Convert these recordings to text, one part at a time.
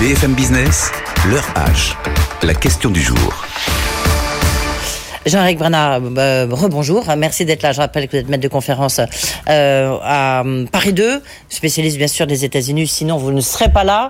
BFM Business, l'heure H, la question du jour. Jean-Éric Brana, rebonjour. Merci d'être là. Je rappelle que vous êtes maître de conférence à Paris 2, spécialiste bien sûr des États-Unis. Sinon, vous ne seriez pas là.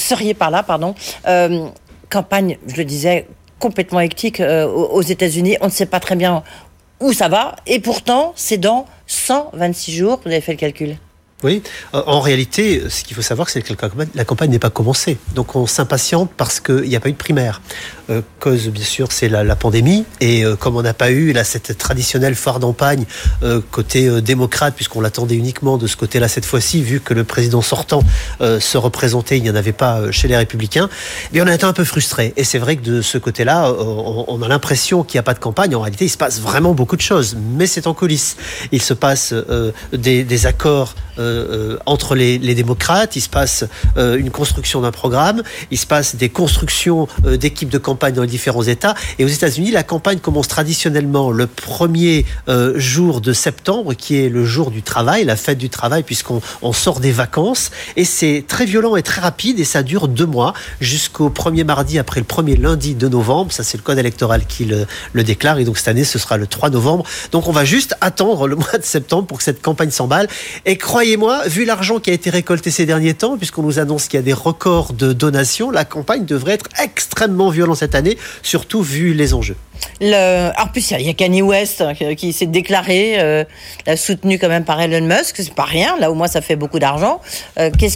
Campagne, je le disais, complètement hectique aux États-Unis. On ne sait pas très bien où ça va. Et pourtant, c'est dans 126 jours. Vous avez fait le calcul. Oui, en réalité, ce qu'il faut savoir, c'est que la campagne n'est pas commencée. Donc on s'impatiente parce qu'il n'y a pas eu de primaire. Cause, bien sûr, c'est la pandémie. Et comme on n'a pas eu cette traditionnelle foire d'empagne côté démocrate, puisqu'on l'attendait uniquement de ce côté-là cette fois-ci, vu que le président sortant se représentait, il n'y en avait pas chez les Républicains, mais on a été un peu frustrés. Et c'est vrai que de ce côté-là, on a l'impression qu'il n'y a pas de campagne. En réalité, il se passe vraiment beaucoup de choses. Mais c'est en coulisses. Il se passe des accords entre les démocrates, il se passe une construction d'un programme, il se passe des constructions d'équipes de campagne dans les différents États. Et aux États-Unis, la campagne commence traditionnellement le premier jour de septembre, qui est le jour du travail, la fête du travail, puisqu'on sort des vacances. Et c'est très violent et très rapide, et ça dure 2 mois, jusqu'au premier mardi après le premier lundi de novembre. Ça, c'est le code électoral qui le déclare. Et donc cette année, ce sera le 3 novembre. Donc on va juste attendre le mois de septembre pour que cette campagne s'emballe. Et croyez-moi, vu l'argent qui a été récolté ces derniers temps, puisqu'on nous annonce qu'il y a des records de donations, la campagne devrait être extrêmement violente cette année, surtout vu les enjeux. En plus, il y a Kanye West qui s'est déclaré, soutenu quand même par Elon Musk. C'est pas rien. Là, au moins, ça fait beaucoup d'argent. Je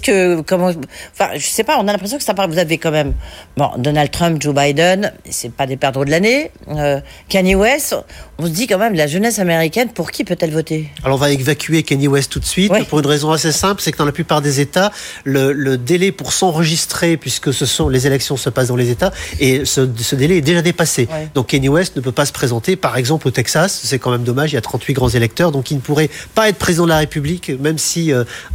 sais pas. On a l'impression que vous avez quand même, Donald Trump, Joe Biden, c'est pas des perdreaux de l'année. Kanye West, on se dit quand même, la jeunesse américaine, pour qui peut-elle voter ? Alors, on va évacuer Kanye West tout de suite, pour une raison assez simple, c'est que dans la plupart des États, le délai pour s'enregistrer, puisque les élections se passent dans les États, et ce délai est déjà dépassé. Ouais. Donc Kanye West ne peut pas se présenter, par exemple au Texas, c'est quand même dommage, il y a 38 grands électeurs, donc il ne pourrait pas être président de la République, même si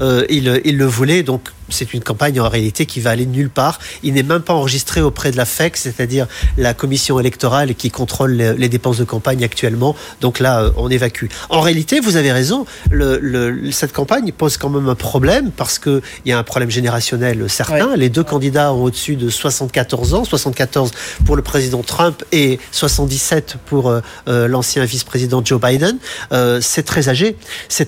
il le voulait. Donc c'est une campagne en réalité qui va aller nulle part. Il n'est même pas enregistré auprès de la FEC, c'est-à-dire la commission électorale qui contrôle les dépenses de campagne actuellement. Donc là, on évacue. En réalité, vous avez raison, cette campagne pose quand même un problème parce qu'il y a un problème générationnel certain. Ouais. Les 2 candidats ont au-dessus de 74 ans, 74 pour le président Trump et 77 pour l'ancien vice-président Joe Biden. C'est très âgé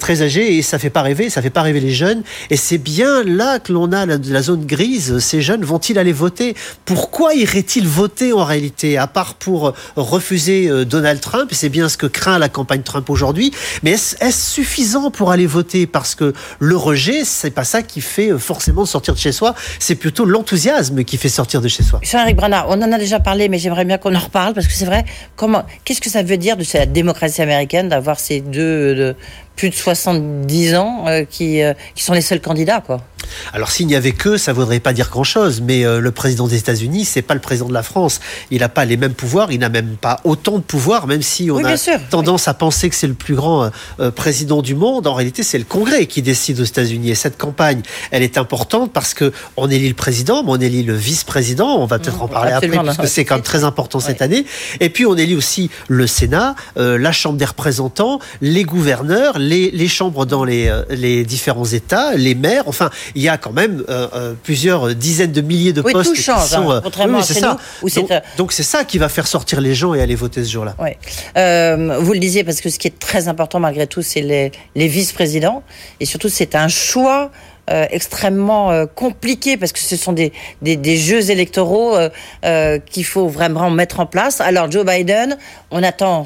et ça fait pas rêver les jeunes. Et c'est bien là que l'on a la zone grise. Ces jeunes vont-ils aller voter ? Pourquoi iraient-ils voter en réalité, à part pour refuser Donald Trump ? C'est bien ce que craint la campagne Trump aujourd'hui. Mais est-ce suffisant pour aller voter ? Parce que le rejet, c'est pas ça qui fait forcément sortir de chez soi. C'est plutôt l'enthousiasme qui fait sortir de chez soi. Jean-Éric Brana, on en a déjà parlé, mais j'aimerais bien qu'on en reparle parce que c'est vrai. Qu'est-ce que ça veut dire de cette démocratie américaine d'avoir ces deux plus de 70 ans qui sont les seuls candidats, quoi? Alors s'il n'y avait que, ça ne voudrait pas dire grand-chose, mais le président des États-Unis, c'est pas le président de la France. Il n'a pas les mêmes pouvoirs, il n'a même pas autant de pouvoirs, même si on a tendance à penser que c'est le plus grand président du monde. En réalité, c'est le Congrès qui décide aux États-Unis. Et cette campagne, elle est importante parce qu'on élit le président, mais on élit le vice-président. On va peut-être en parler après, parce que c'est quand même très important cette année. Et puis on élit aussi le Sénat, la Chambre des représentants, les gouverneurs, les chambres dans les différents États, les maires. Enfin, il y a quand même plusieurs dizaines de milliers de postes tout change, qui sont... contrairement à chez nous. Donc c'est ça qui va faire sortir les gens et aller voter ce jour-là. Oui. Vous le disiez, parce que ce qui est très important malgré tout, c'est les vice-présidents. Et surtout, c'est un choix extrêmement compliqué parce que ce sont des jeux électoraux qu'il faut vraiment mettre en place. Alors Joe Biden, on attend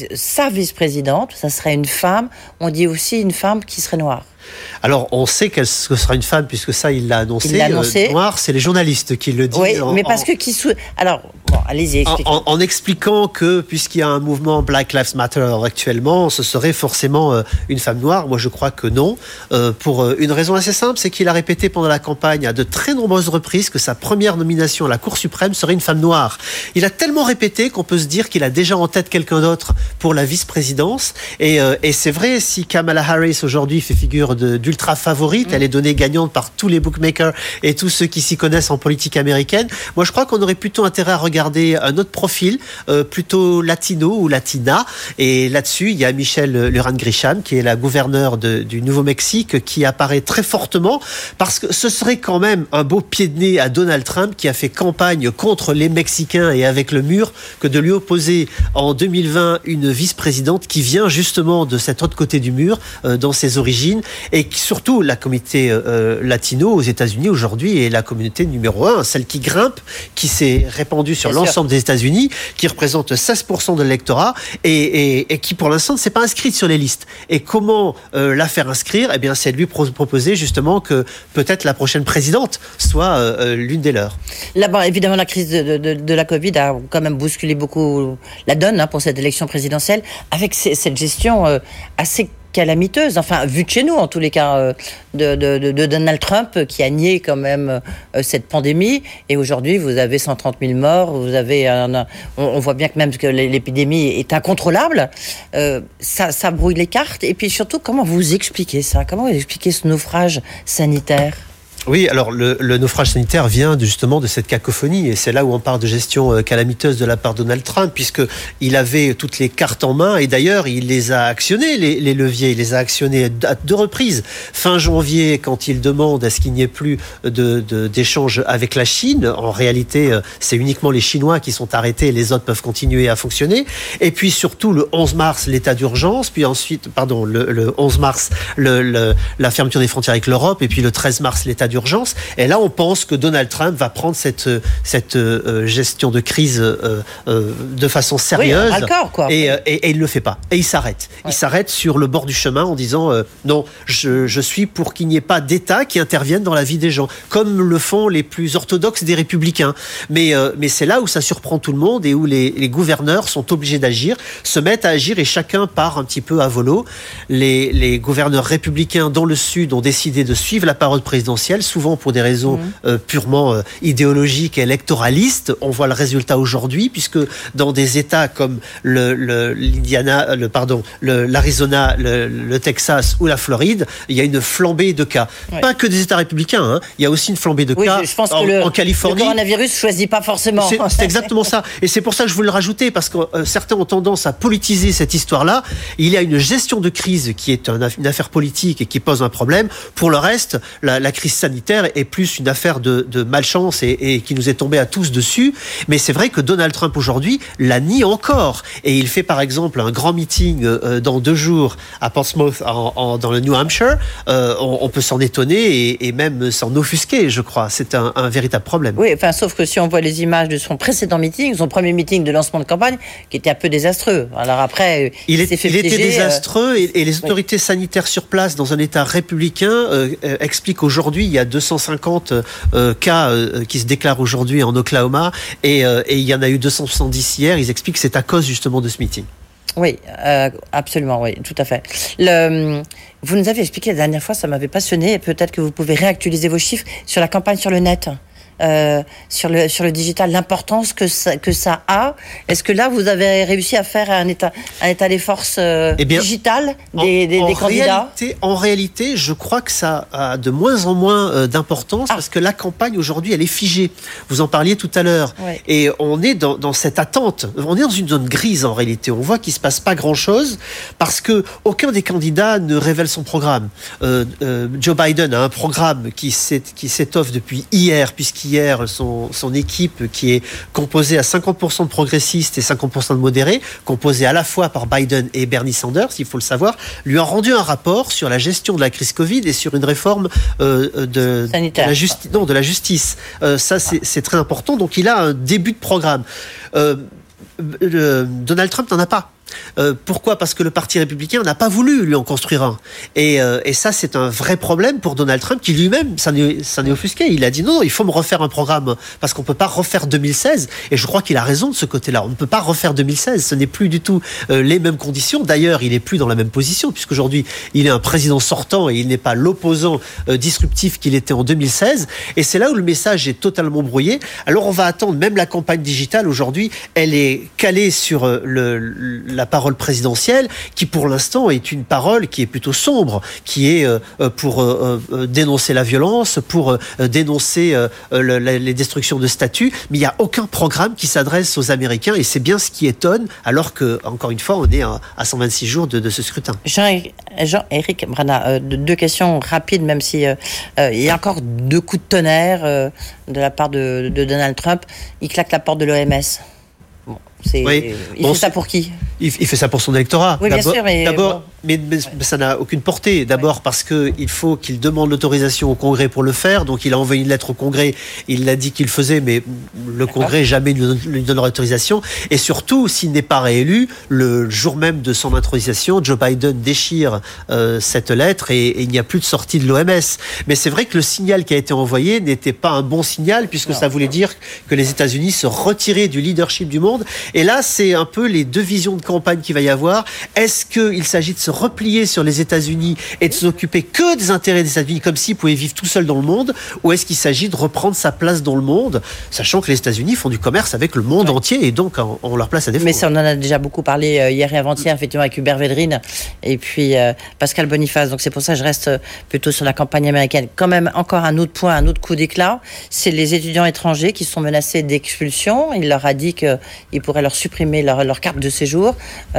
sa vice-présidente, ça serait une femme. On dit aussi une femme qui serait noire. Alors, on sait que ce sera une femme, puisque ça, il l'a annoncé. Noir, c'est les journalistes qui le disent. Oui, mais parce que Alors, bon, allez-y, expliquez. En expliquant que, puisqu'il y a un mouvement Black Lives Matter actuellement, ce serait forcément une femme noire. Moi, je crois que non. Pour une raison assez simple, c'est qu'il a répété pendant la campagne à de très nombreuses reprises que sa première nomination à la Cour suprême serait une femme noire. Il a tellement répété qu'on peut se dire qu'il a déjà en tête quelqu'un d'autre pour la vice-présidence. Et c'est vrai, si Kamala Harris aujourd'hui fait figure d'ultra favorite. Elle est donnée gagnante par tous les bookmakers et tous ceux qui s'y connaissent en politique américaine. Moi, je crois qu'on aurait plutôt intérêt à regarder un autre profil, plutôt latino ou latina. Et là-dessus, il y a Michelle Lujan-Grisham, qui est la gouverneure du Nouveau-Mexique, qui apparaît très fortement parce que ce serait quand même un beau pied de nez à Donald Trump, qui a fait campagne contre les Mexicains et avec le mur, que de lui opposer en 2020 une vice-présidente qui vient justement de cet autre côté du mur, dans ses origines, et surtout la communauté latino aux États-Unis aujourd'hui est la communauté numéro 1, celle qui grimpe, qui s'est répandue sur l'ensemble des États-Unis, qui représente 16% de l'électorat et qui pour l'instant ne s'est pas inscrite sur les listes. Et comment la faire inscrire ? Eh bien, c'est de lui proposer justement que peut-être la prochaine présidente soit l'une des leurs. Là, évidemment, la crise de la Covid a quand même bousculé beaucoup la donne pour cette élection présidentielle, avec cette gestion assez calamiteuse, enfin, vu de chez nous, en tous les cas, de Donald Trump, qui a nié quand même cette pandémie. Et aujourd'hui, vous avez 130 000 morts, vous avez on voit bien que même que l'épidémie est incontrôlable. Ça brouille les cartes. Et puis surtout, comment vous expliquez ça ? Comment vous expliquez ce naufrage sanitaire ? Oui, alors le naufrage sanitaire vient justement de cette cacophonie, et c'est là où on parle de gestion calamiteuse de la part de Donald Trump, puisqu'il avait toutes les cartes en main, et d'ailleurs il les a actionnés, les leviers, il les a actionnés à 2 reprises. Fin janvier, quand il demande à ce qu'il n'y ait plus d'échanges avec la Chine, en réalité c'est uniquement les Chinois qui sont arrêtés, les autres peuvent continuer à fonctionner, et puis surtout le 11 mars l'état d'urgence, puis ensuite, le 11 mars la fermeture des frontières avec l'Europe, et puis le 13 mars l'état d'urgence. Et là, on pense que Donald Trump va prendre cette gestion de crise de façon sérieuse. Oui, d'accord, quoi. Et il le fait pas. Et il s'arrête. Ouais. Il s'arrête sur le bord du chemin en disant non, je suis pour qu'il n'y ait pas d'État qui intervienne dans la vie des gens, comme le font les plus orthodoxes des républicains. Mais c'est là où ça surprend tout le monde et où les gouverneurs sont obligés d'agir, se mettent à agir et chacun part un petit peu à volo. Les gouverneurs républicains dans le Sud ont décidé de suivre la parole présidentielle, souvent pour des raisons purement idéologiques et électoralistes. On voit le résultat aujourd'hui, puisque dans des États comme l'Arizona, le Texas ou la Floride, il y a une flambée de cas. Ouais. Pas que des États républicains, il y a aussi une flambée de cas je pense en Californie. Le coronavirus ne choisit pas forcément. C'est exactement ça. Et c'est pour ça que je voulais le rajouter, parce que certains ont tendance à politiser cette histoire-là. Il y a une gestion de crise qui est une affaire politique et qui pose un problème. Pour le reste, la crise sanitaire est plus une affaire de malchance et qui nous est tombée à tous dessus. Mais c'est vrai que Donald Trump aujourd'hui la nie encore. Et il fait par exemple un grand meeting dans 2 jours à Portsmouth dans le New Hampshire. On peut s'en étonner et même s'en offusquer, je crois. C'est un véritable problème. Oui, enfin, sauf que si on voit les images de son précédent meeting, son premier meeting de lancement de campagne, qui était un peu désastreux. Alors après, il était désastreux et les autorités sanitaires sur place dans un État républicain expliquent aujourd'hui, il y a 250 cas qui se déclarent aujourd'hui en Oklahoma et il y en a eu 270 hier. Ils expliquent que c'est à cause justement de ce meeting. Oui, absolument, oui, tout à fait. Vous nous avez expliqué la dernière fois, ça m'avait passionné, peut-être que vous pouvez réactualiser vos chiffres sur la campagne sur le net. Sur le digital, l'importance que ça a. Est-ce que là, vous avez réussi à faire un état des forces digitales des candidats ? En réalité, je crois que ça a de moins en moins d'importance parce que la campagne aujourd'hui, elle est figée. Vous en parliez tout à l'heure. Ouais. Et on est dans cette attente. On est dans une zone grise en réalité. On voit qu'il se passe pas grand-chose parce que aucun des candidats ne révèle son programme. Joe Biden a un programme qui s'étoffe depuis hier, puisqu'hier, son équipe, qui est composée à 50% de progressistes et 50% de modérés, composée à la fois par Biden et Bernie Sanders, il faut le savoir, lui a rendu un rapport sur la gestion de la crise Covid et sur une réforme de la justice. Ça, c'est très important. Donc, il a un début de programme. Donald Trump n'en a pas. Pourquoi ? Parce que le Parti républicain n'a pas voulu lui en construire un. Et ça, c'est un vrai problème pour Donald Trump, qui lui-même s'en est offusqué. Il a dit non, il faut me refaire un programme, parce qu'on ne peut pas refaire 2016. Et je crois qu'il a raison de ce côté-là. On ne peut pas refaire 2016. Ce n'est plus du tout les mêmes conditions. D'ailleurs, il n'est plus dans la même position, puisqu'aujourd'hui, il est un président sortant et il n'est pas l'opposant disruptif qu'il était en 2016. Et c'est là où le message est totalement brouillé. Alors, on va attendre, même la campagne digitale, aujourd'hui, elle est calée sur la parole présidentielle, qui pour l'instant est une parole qui est plutôt sombre, qui est pour dénoncer la violence, pour dénoncer les destructions de statues, mais il n'y a aucun programme qui s'adresse aux Américains, et c'est bien ce qui étonne, alors que, encore une fois, on est à 126 jours de ce scrutin. Jean-Éric Brana, deux questions rapides, même si il y a encore deux coups de tonnerre de la part de Donald Trump. Il claque la porte de l'OMS. Bon, il fait ça pour qui ? Il fait ça pour son électorat. Oui, bien sûr, mais ça n'a aucune portée. D'abord parce qu'il faut qu'il demande l'autorisation au Congrès pour le faire. Donc il a envoyé une lettre au Congrès. Il l'a dit qu'il le faisait, mais le Congrès jamais lui donne l'autorisation. Et surtout, s'il n'est pas réélu, le jour même de son intronisation, Joe Biden déchire cette lettre et il n'y a plus de sortie de l'OMS. Mais c'est vrai que le signal qui a été envoyé n'était pas un bon signal, puisque ça voulait dire que les États-Unis se retiraient du leadership du monde. Et là, c'est un peu les deux visions de campagne qu'il va y avoir. Est-ce qu'il s'agit de se replier sur les États-Unis et de s'occuper que des intérêts des États-Unis, comme s'il pouvait vivre tout seul dans le monde, ou est-ce qu'il s'agit de reprendre sa place dans le monde, sachant que les États-Unis font du commerce avec le monde entier et donc ont leur place à défendre. Mais ça, on en a déjà beaucoup parlé hier et avant-hier, effectivement, avec Hubert Védrine et puis Pascal Boniface. Donc c'est pour ça que je reste plutôt sur la campagne américaine. Quand même, encore un autre point, un autre coup d'éclat, c'est les étudiants étrangers qui sont menacés d'expulsion. Il leur a dit qu'il pourrait leur supprimer leur carte de séjour.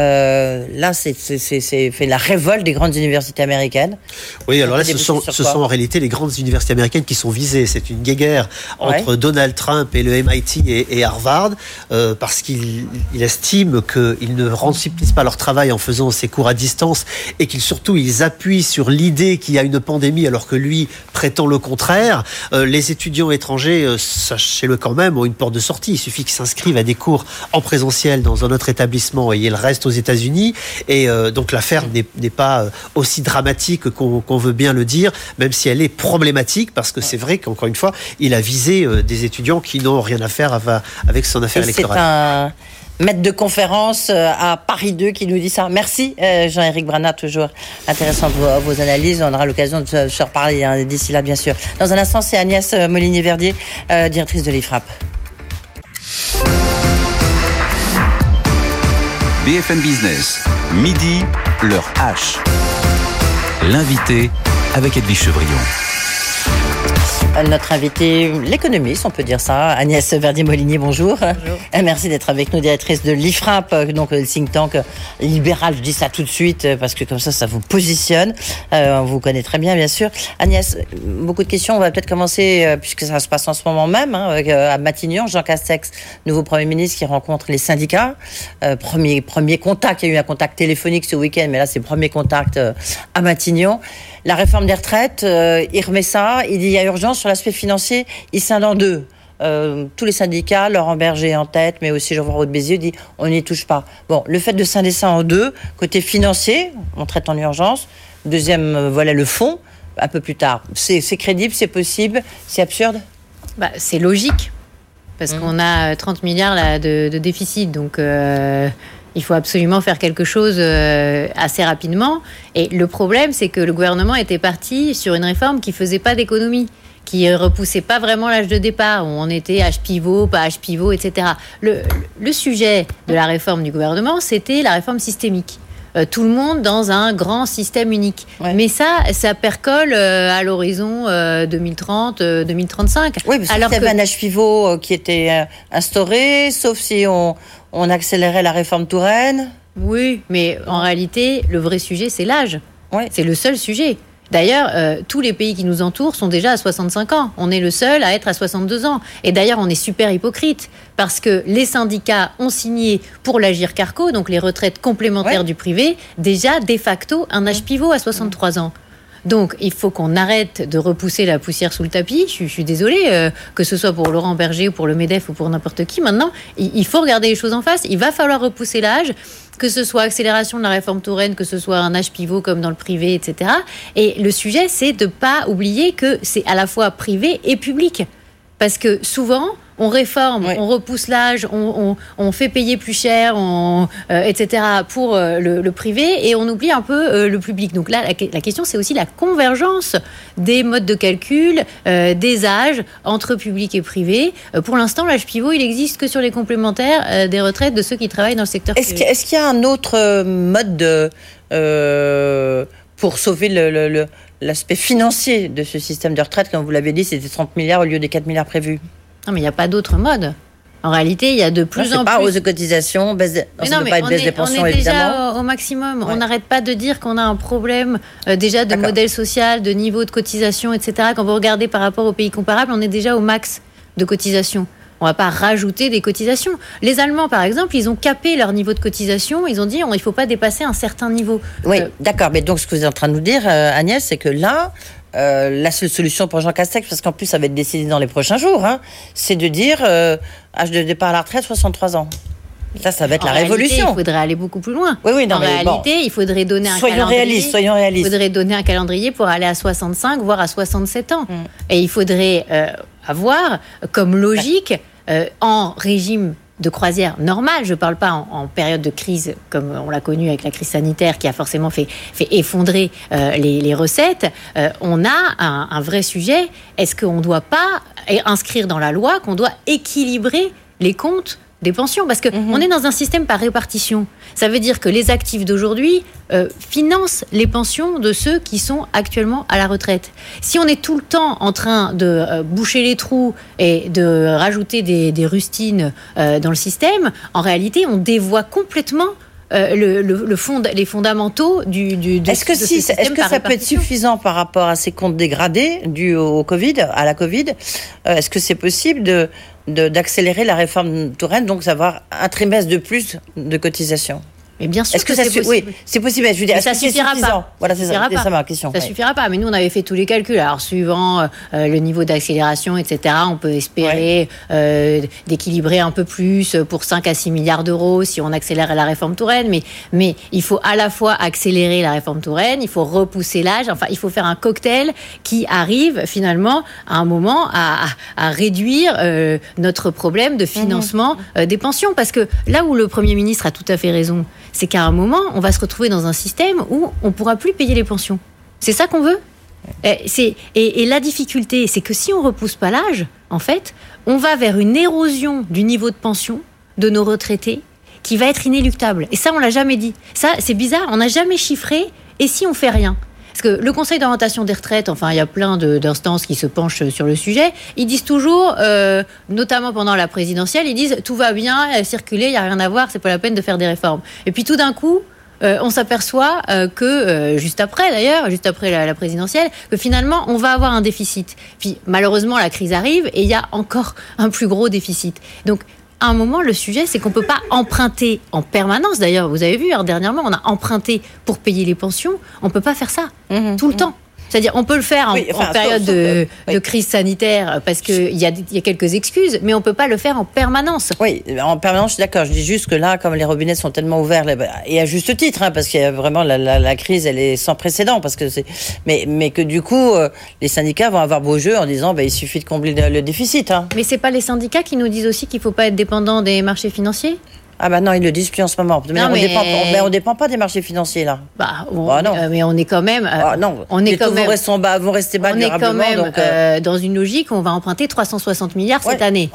Là, c'est fait la révolte des grandes universités américaines. Oui, alors là, ce sont en réalité les grandes universités américaines qui sont visées. C'est une guéguerre entre Donald Trump et le MIT et Harvard, parce qu'il estime qu'ils ne remplissent pas leur travail en faisant ces cours à distance et surtout ils appuient sur l'idée qu'il y a une pandémie alors que lui prétend le contraire. Les étudiants étrangers, sachez-le quand même, ont une porte de sortie. Il suffit qu'ils s'inscrivent à des cours en présentiel dans un autre établissement et ils restent aux États-Unis. Et donc l'affaire n'est pas aussi dramatique qu'on veut bien le dire, même si elle est problématique, parce que c'est vrai qu'encore une fois, il a visé des étudiants qui n'ont rien à faire avec son affaire électorale. C'est un maître de conférence à Paris 2 qui nous dit ça. Merci Jean-Éric Brana, toujours intéressant vos analyses. On aura l'occasion de se reparler d'ici là, bien sûr. Dans un instant, c'est Agnès Molinier-Verdier, directrice de l'IFRAP. BFM Business, midi, l'heure H. L'invité avec Edwige Chevrillon. Notre invitée, l'économiste, on peut dire ça, Agnès Verdier-Molinier, bonjour. Bonjour. Merci d'être avec nous, directrice de l'IFRAP, donc le think tank libéral. Je dis ça tout de suite parce que comme ça vous positionne. On vous connaît très bien sûr. Agnès, beaucoup de questions. On va peut-être commencer, puisque ça se passe en ce moment même, à Matignon. Jean Castex, nouveau Premier ministre, qui rencontre les syndicats. Premier contact, il y a eu un contact téléphonique ce week-end, mais là c'est le premier contact à Matignon. La réforme des retraites, il remet ça, il dit il y a urgence sur l'aspect financier, il scinde en deux. Tous les syndicats, Laurent Berger en tête, mais aussi Jean-François Roux-de-Bézieux, dit on n'y touche pas. Bon, le fait de scinder ça en deux, côté financier, on traite en urgence. Deuxième volet, le fond, un peu plus tard. C'est crédible, c'est possible, c'est absurde ? C'est logique, parce qu'on a 30 milliards là, de déficit, donc... Il faut absolument faire quelque chose assez rapidement. Et le problème, c'est que le gouvernement était parti sur une réforme qui ne faisait pas d'économie, qui ne repoussait pas vraiment l'âge de départ, où on était âge pivot, pas âge pivot, etc. Le sujet de la réforme du gouvernement, c'était la réforme systémique. Tout le monde dans un grand système unique. Ouais. Mais ça percole à l'horizon 2030-2035. Oui, parce qu'il y avait un âge pivot qui était instauré, sauf si on accélérait la réforme Touraine. Oui, mais en réalité, le vrai sujet, c'est l'âge. Ouais. C'est le seul sujet. D'ailleurs, tous les pays qui nous entourent sont déjà à 65 ans. On est le seul à être à 62 ans. Et d'ailleurs, on est super hypocrite parce que les syndicats ont signé pour l'Agirc-Arrco, donc les retraites complémentaires du privé, déjà de facto un âge pivot à 63 ans. Donc, il faut qu'on arrête de repousser la poussière sous le tapis. Je suis désolée, que ce soit pour Laurent Berger ou pour le MEDEF ou pour n'importe qui. Maintenant, il faut regarder les choses en face. Il va falloir repousser l'âge, que ce soit accélération de la réforme Touraine, que ce soit un âge pivot comme dans le privé, etc. Et le sujet, c'est de ne pas oublier que c'est à la fois privé et public. Parce que souvent, on réforme, on repousse l'âge, on fait payer plus cher, etc. pour le privé, et on oublie un peu le public. Donc là, la question, c'est aussi la convergence des modes de calcul, des âges entre public et privé. Pour l'instant, l'âge pivot, il existe que sur les complémentaires des retraites de ceux qui travaillent dans le secteur privé. Est-ce qu'il y a un autre mode pour sauver l'aspect financier de ce système de retraite? Comme vous l'avez dit, c'était 30 milliards au lieu des 4 milliards prévus. Non, mais il n'y a pas d'autre mode. En réalité, il y a de plus en plus... pas hausse de cotisations, baisse des pensions, on est évidemment. déjà au maximum. Ouais. On n'arrête pas de dire qu'on a un problème déjà de modèle social, de niveau de cotisation, etc. Quand vous regardez par rapport aux pays comparables, on est déjà au max de cotisation. On ne va pas rajouter des cotisations. Les Allemands, par exemple, ils ont capé leur niveau de cotisation. Ils ont dit il ne faut pas dépasser un certain niveau. Oui, d'accord. Mais donc, ce que vous êtes en train de nous dire, Agnès, c'est que là, la seule solution pour Jean Castex, parce qu'en plus, ça va être décidé dans les prochains jours, c'est de dire âge de départ à la retraite, 63 ans. Ça va être la révolution. Il faudrait aller beaucoup plus loin. Oui, en réalité, il faudrait donner un calendrier. Soyons réalistes. Il faudrait donner un calendrier pour aller à 65, voire à 67 ans. Et il faudrait avoir comme logique, en régime de croisière normale, je ne parle pas en période de crise comme on l'a connu avec la crise sanitaire qui a forcément fait effondrer les recettes, on a un vrai sujet. Est-ce qu'on ne doit pas inscrire dans la loi qu'on doit équilibrer les comptes des pensions, parce que on est dans un système par répartition. Ça veut dire que les actifs d'aujourd'hui financent les pensions de ceux qui sont actuellement à la retraite. Si on est tout le temps en train de boucher les trous et de rajouter des rustines dans le système, en réalité, on dévoie complètement les fondamentaux Est-ce que ça peut être suffisant par rapport à ces comptes dégradés dus au Covid, à la Covid? Est-ce que c'est possible d'accélérer la réforme Touraine, donc d'avoir un trimestre de plus de cotisation? Mais bien sûr que c'est possible. Oui, c'est possible. Je veux dire, ça suffira pas. Voilà, c'est ça ma question. Ça suffira pas. Mais nous, on avait fait tous les calculs. Alors, suivant le niveau d'accélération, etc., on peut espérer d'équilibrer un peu plus pour 5 à 6 milliards d'euros si on accélère la réforme Touraine. Mais il faut à la fois accélérer la réforme Touraine, il faut repousser l'âge. Enfin, il faut faire un cocktail qui arrive finalement à un moment à réduire notre problème de financement des pensions. Parce que là où le Premier ministre a tout à fait raison, c'est qu'à un moment, on va se retrouver dans un système où on ne pourra plus payer les pensions. C'est ça qu'on veut ? Et la difficulté, c'est que si on ne repousse pas l'âge, en fait, on va vers une érosion du niveau de pension de nos retraités qui va être inéluctable. Et ça, on ne l'a jamais dit. Ça, c'est bizarre, on n'a jamais chiffré. Et si on ne fait rien ? Parce que le Conseil d'orientation des retraites, enfin, il y a plein d'instances qui se penchent sur le sujet. Ils disent toujours, notamment pendant la présidentielle, ils disent tout va bien, circuler, il n'y a rien à voir, c'est pas la peine de faire des réformes. Et puis tout d'un coup, on s'aperçoit que, juste après la présidentielle, que finalement, on va avoir un déficit. Puis malheureusement, la crise arrive et il y a encore un plus gros déficit. Donc, à un moment, le sujet, c'est qu'on ne peut pas emprunter en permanence. D'ailleurs, vous avez vu, dernièrement, on a emprunté pour payer les pensions. On ne peut pas faire ça tout le temps. C'est-à-dire, on peut le faire en période de crise sanitaire parce qu'il y a quelques excuses, mais on ne peut pas le faire en permanence. Oui, en permanence, je suis d'accord. Je dis juste que là, comme les robinets sont tellement ouverts, et à juste titre, parce qu'il y a vraiment la crise, elle est sans précédent, parce que mais que du coup, les syndicats vont avoir beau jeu en disant, il suffit de combler le déficit. Mais c'est pas les syndicats qui nous disent aussi qu'il ne faut pas être dépendant des marchés financiers ? Ah non, ils le disent plus en ce moment. On dépend pas des marchés financiers là. Non. Mais on est quand même. Non. On est quand même. Vont rester bas durablement. On est quand même dans une logique où on va emprunter 360 milliards cette année.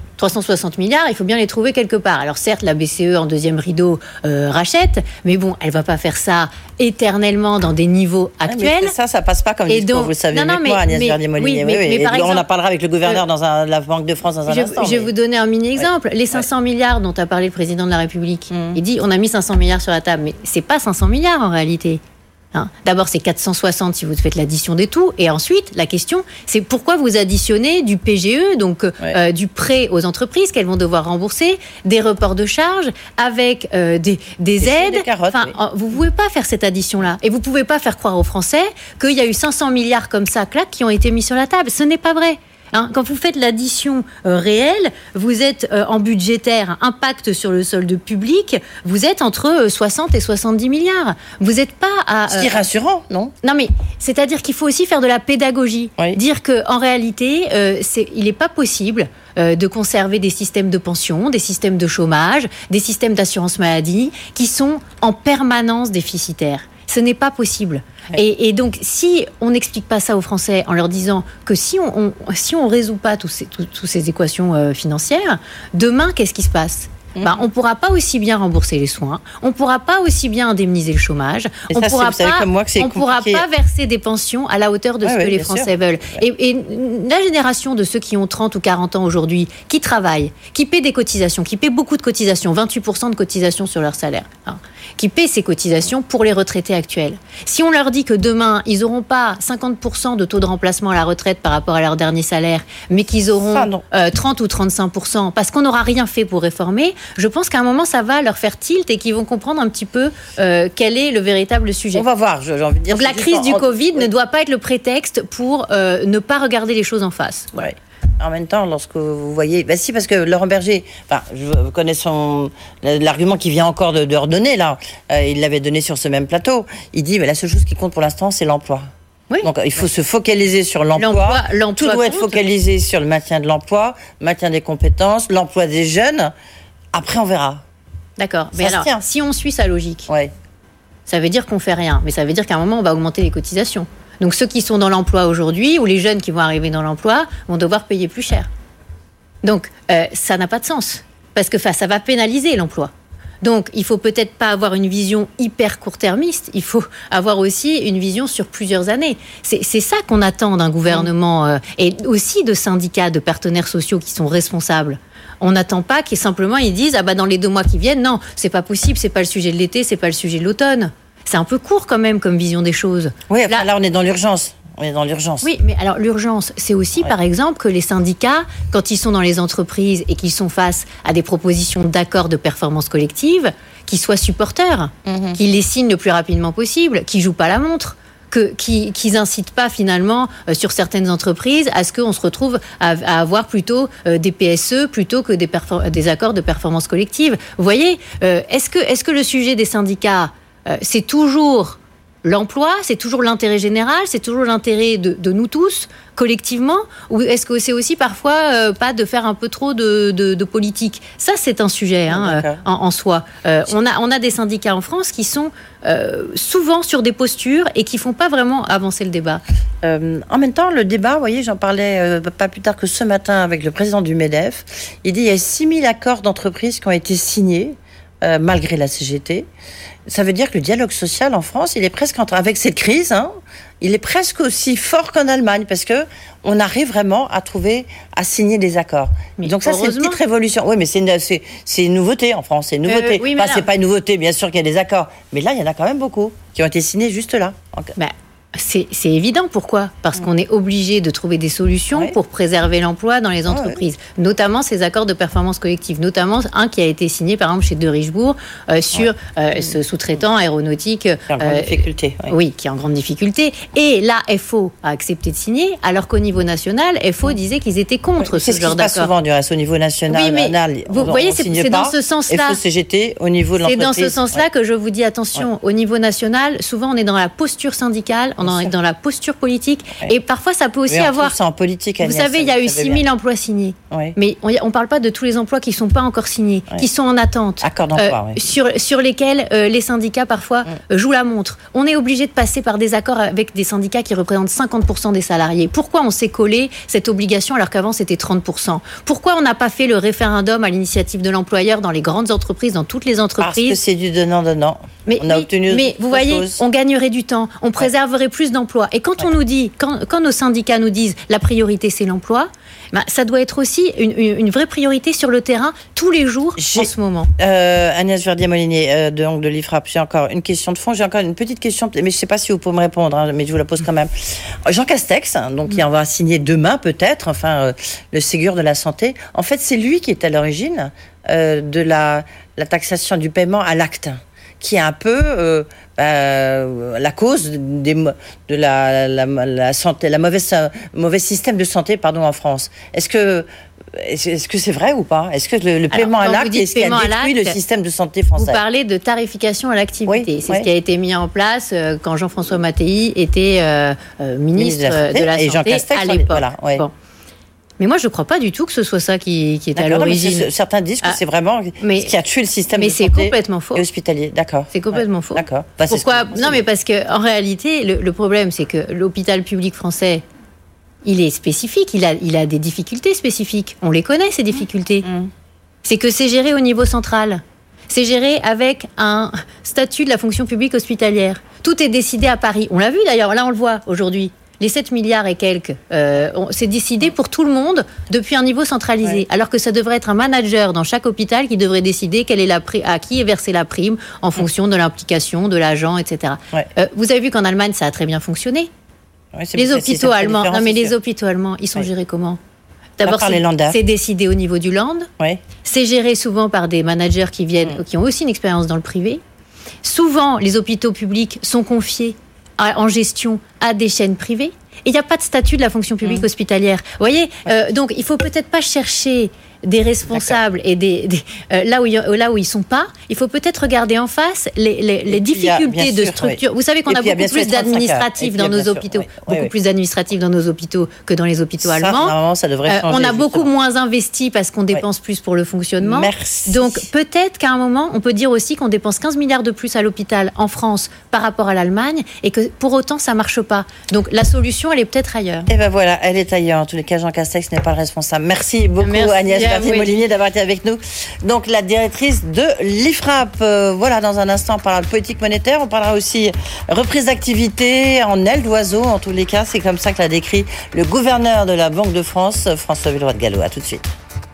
360 milliards, il faut bien les trouver quelque part. Alors certes, la BCE en deuxième rideau rachète, mais bon, elle va pas faire ça éternellement dans des niveaux actuels. Mais ça passe pas comme discours, vous le savez mieux que moi, Agnès Verdier-Molinier. Mais par exemple, on en parlera avec le gouverneur dans la Banque de France dans un instant. Je vais vous donner un mini-exemple. Les 500 milliards dont a parlé le président de la République, il dit on a mis 500 milliards sur la table, mais c'est pas 500 milliards en réalité. D'abord, c'est 460 si vous faites l'addition des tout. Et ensuite, la question, c'est pourquoi vous additionnez du PGE, donc du prêt aux entreprises qu'elles vont devoir rembourser, des reports de charges, avec des aides. Vous ne pouvez pas faire cette addition-là. Et vous ne pouvez pas faire croire aux Français qu'il y a eu 500 milliards comme ça, qui ont été mis sur la table. Ce n'est pas vrai. Quand vous faites l'addition réelle, vous êtes en budgétaire, impact sur le solde public, vous êtes entre 60 et 70 milliards. Vous n'êtes pas à... Ce qui est rassurant, non ? Non, mais c'est-à-dire qu'il faut aussi faire de la pédagogie. Oui. Dire qu'en réalité, il n'est pas possible de conserver des systèmes de pension, des systèmes de chômage, des systèmes d'assurance maladie qui sont en permanence déficitaires. Ce n'est pas possible. Oui. Et donc, si on n'explique pas ça aux Français en leur disant que si on résout pas toutes ces équations financières, demain, qu'est-ce qui se passe ? On ne pourra pas aussi bien rembourser les soins, on ne pourra pas aussi bien indemniser le chômage, on ne pourra pas verser des pensions à la hauteur de ce que les Français veulent. Et la génération de ceux qui ont 30 ou 40 ans aujourd'hui, qui travaillent, qui paient des cotisations, qui paient beaucoup de cotisations, 28% de cotisations sur leur salaire, qui paient ces cotisations pour les retraités actuels. Si on leur dit que demain, ils n'auront pas 50% de taux de remplacement à la retraite par rapport à leur dernier salaire, mais qu'ils auront 30 ou 35%, parce qu'on n'aura rien fait pour réformer, je pense qu'à un moment, ça va leur faire tilt et qu'ils vont comprendre un petit peu quel est le véritable sujet. On va voir, j'ai envie de dire. Donc la crise du Covid ne doit pas être le prétexte pour ne pas regarder les choses en face. Ouais. En même temps, lorsque vous voyez... si, parce que Laurent Berger, je connais l'argument qui vient encore de redonner, là. Il l'avait donné sur ce même plateau. Il dit, la seule chose qui compte pour l'instant, c'est l'emploi. Oui. Donc, il faut se focaliser sur l'emploi. Tout doit être focalisé sur le maintien de l'emploi, maintien des compétences, l'emploi des jeunes. Après, on verra. D'accord. Mais alors, si on suit sa logique, ça veut dire qu'on fait rien. Mais ça veut dire qu'à un moment, on va augmenter les cotisations. Donc, ceux qui sont dans l'emploi aujourd'hui, ou les jeunes qui vont arriver dans l'emploi, vont devoir payer plus cher. Donc, ça n'a pas de sens. Parce que ça va pénaliser l'emploi. Donc, il faut peut-être pas avoir une vision hyper court-termiste. Il faut avoir aussi une vision sur plusieurs années. C'est ça qu'on attend d'un gouvernement et aussi de syndicats, de partenaires sociaux qui sont responsables. On n'attend pas qu'ils simplement ils disent dans les 2 mois qui viennent, non, c'est pas possible, c'est pas le sujet de l'été, c'est pas le sujet de l'automne. C'est un peu court quand même comme vision des choses. Oui, là on est dans l'urgence. Oui, mais alors l'urgence, c'est aussi par exemple que les syndicats, quand ils sont dans les entreprises et qu'ils sont face à des propositions d'accords de performance collective, qu'ils soient supporters, qu'ils les signent le plus rapidement possible, qu'ils jouent pas la montre. Qu'ils incitent pas finalement sur certaines entreprises à ce qu'on se retrouve à avoir plutôt des PSE plutôt que des accords de performance collective. Vous voyez, est-ce que le sujet des syndicats, c'est toujours l'emploi, c'est toujours l'intérêt général, c'est toujours l'intérêt de nous tous collectivement, ou est-ce que c'est aussi parfois pas de faire un peu trop de politique ? Ça, c'est un sujet en soi. On a des syndicats en France qui sont souvent sur des postures et qui font pas vraiment avancer le débat. En même temps, le débat, vous voyez, j'en parlais pas plus tard que ce matin avec le président du MEDEF. Il dit il y a 6000 accords d'entreprise qui ont été signés malgré la CGT. Ça veut dire que le dialogue social en France, il est presque avec cette crise, il est presque aussi fort qu'en Allemagne parce que on arrive vraiment à signer des accords. Mais donc ça, c'est une petite révolution. Oui, mais c'est une nouveauté en France, c'est une nouveauté. C'est pas une nouveauté, bien sûr qu'il y a des accords, mais là, il y en a quand même beaucoup qui ont été signés juste là. C'est évident. Pourquoi ? Parce qu'on est obligé de trouver des solutions pour préserver l'emploi dans les entreprises, notamment ces accords de performance collective, notamment un qui a été signé par exemple chez De Richebourg sur ce sous-traitant aéronautique qui est en grande difficulté. Oui, qui est en grande difficulté. Et là, FO a accepté de signer, alors qu'au niveau national, FO disait qu'ils étaient contre ce genre d'accord. C'est ce qui se passe souvent du reste au niveau national. Oui, mais vous voyez, c'est dans ce sens-là. FO, CGT, au niveau de l'entreprise. C'est dans ce sens-là que je vous dis attention. Au niveau national, souvent on est dans la posture syndicale. On est dans la posture politique. Et parfois, ça peut aussi avoir... ça en politique, Agnès, vous savez, il y a eu 6000 emplois signés. Mais on ne parle pas de tous les emplois qui ne sont pas encore signés, qui sont en attente. Accord d'emploi, sur lesquels les syndicats, parfois, jouent la montre. On est obligé de passer par des accords avec des syndicats qui représentent 50% des salariés. Pourquoi on s'est collé cette obligation alors qu'avant, c'était 30% ? Pourquoi on n'a pas fait le référendum à l'initiative de l'employeur dans les grandes entreprises, dans toutes les entreprises ? Parce que c'est du donnant-donnant. Mais vous voyez, on gagnerait du temps, on préserverait plus d'emplois. Et quand on nous dit, quand nos syndicats nous disent la priorité c'est l'emploi, ça doit être aussi une vraie priorité sur le terrain tous les jours en ce moment. Agnès Verdier-Molinier de l'IFRAP, j'ai encore une question de fond, j'ai encore une petite question, mais je ne sais pas si vous pouvez me répondre, mais je vous la pose quand même. Jean Castex, donc qui en va signer demain peut-être, le Ségur de la santé. En fait, c'est lui qui est à l'origine de la taxation du paiement à l'acte, qui est un peu la cause de la santé, mauvais système de santé, en France. Est-ce que c'est vrai ou pas ? Est-ce que le paiement à l'acte est ce qui a détruit le système de santé français ? Vous parlez de tarification à l'activité. Oui, c'est ce qui a été mis en place quand Jean-François Mattei était ministre de la Santé à l'époque. Voilà, ouais. Bon. Mais moi, je ne crois pas du tout que ce soit ça qui est à l'origine. Certains disent que c'est vraiment ce qui a tué le système de santé. Mais c'est complètement faux. Et hospitalier, d'accord. C'est complètement faux. D'accord. Pourquoi ? Non, mais parce qu'en réalité, le problème, c'est que l'hôpital public français, il est spécifique, il a des difficultés spécifiques. On les connaît, ces difficultés. C'est que c'est géré au niveau central. C'est géré avec un statut de la fonction publique hospitalière. Tout est décidé à Paris. On l'a vu d'ailleurs, là on le voit aujourd'hui. Les 7 milliards et quelques, c'est décidé pour tout le monde depuis un niveau centralisé. Ouais. Alors que ça devrait être un manager dans chaque hôpital qui devrait décider à qui est versée la prime en fonction de l'implication de l'agent, etc. Ouais. Vous avez vu qu'en Allemagne, ça a très bien fonctionné. Ouais, les hôpitaux allemands, les hôpitaux allemands, ils sont gérés comment ? D'abord, c'est décidé au niveau du Land. Ouais. C'est géré souvent par des managers qui ont aussi une expérience dans le privé. Souvent, les hôpitaux publics sont confiés en gestion à des chaînes privées. Et il n'y a pas de statut de la fonction publique hospitalière. Vous voyez, donc il ne faut peut-être pas chercher des responsables et là où ils sont pas. Il faut peut-être regarder en face les difficultés de structure. Vous savez qu'on a beaucoup plus d'administratifs dans nos hôpitaux, plus d'administratifs dans nos hôpitaux que dans les hôpitaux allemands. Ça devrait changer, on a beaucoup moins investi parce qu'on dépense plus pour le fonctionnement. Merci. Donc peut-être qu'à un moment, on peut dire aussi qu'on dépense 15 milliards de plus à l'hôpital en France par rapport à l'Allemagne et que pour autant ça marche pas. Donc la solution, elle est peut-être ailleurs. Et ben voilà, elle est ailleurs. En tous les cas, Jean Castex n'est pas le responsable. Merci beaucoup, Agnès Berthet-Molinier, d'avoir été avec nous. Donc, la directrice de l'IFRAP. Voilà, dans un instant, on parlera de politique monétaire. On parlera aussi reprise d'activité en aile d'oiseau. En tous les cas, c'est comme ça que l'a décrit le gouverneur de la Banque de France, François Villeroy de Galhau. À tout de suite.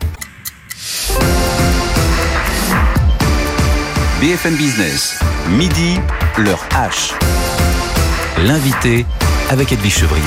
BFM Business, midi, l'heure H. L'invité avec Edwige Chevrillon.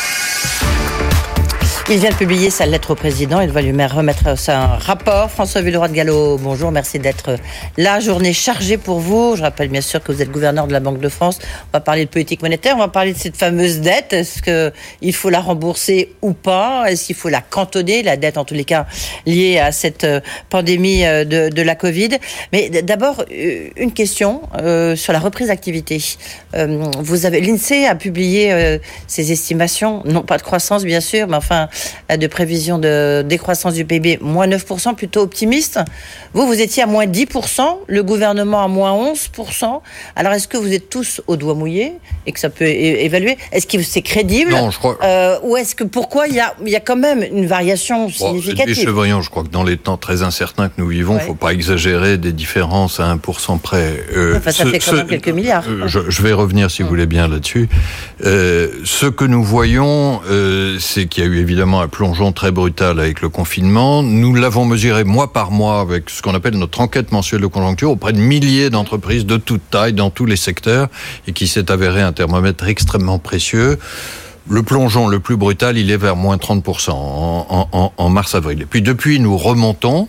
Il vient de publier sa lettre au président. Il va lui remettre un rapport. François Villeroy de Galhau, bonjour. Merci d'être là. Journée chargée pour vous. Je rappelle bien sûr que vous êtes gouverneur de la Banque de France. On va parler de politique monétaire. On va parler de cette fameuse dette. Est-ce qu'il faut la rembourser ou pas ? Est-ce qu'il faut la cantonner ? La dette, en tous les cas, liée à cette pandémie de la Covid. Mais d'abord, une question sur la reprise d'activité. L'INSEE a publié ses estimations, non pas de croissance, bien sûr, mais enfin, de prévision de décroissance du PIB, moins 9%, plutôt optimiste. Vous étiez à moins 10%, le gouvernement à moins 11%. Alors, est-ce que vous êtes tous au doigt mouillé et que ça peut évaluer ? Est-ce que c'est crédible ? Non, je crois... ou est-ce que, pourquoi il y a quand même une variation significative ? Chevrillon, je crois que dans les temps très incertains que nous vivons, il ne faut pas exagérer des différences à 1% près. Ça fait quand même quelques milliards. Je vais revenir, si vous voulez bien, là-dessus. Ce que nous voyons, c'est qu'il y a eu évidemment un plongeon très brutal avec le confinement. Nous l'avons mesuré mois par mois avec ce qu'on appelle notre enquête mensuelle de conjoncture auprès de milliers d'entreprises de toute taille dans tous les secteurs et qui s'est avéré un thermomètre extrêmement précieux. Le plongeon le plus brutal, il est vers moins 30% en mars-avril. Et puis depuis, nous remontons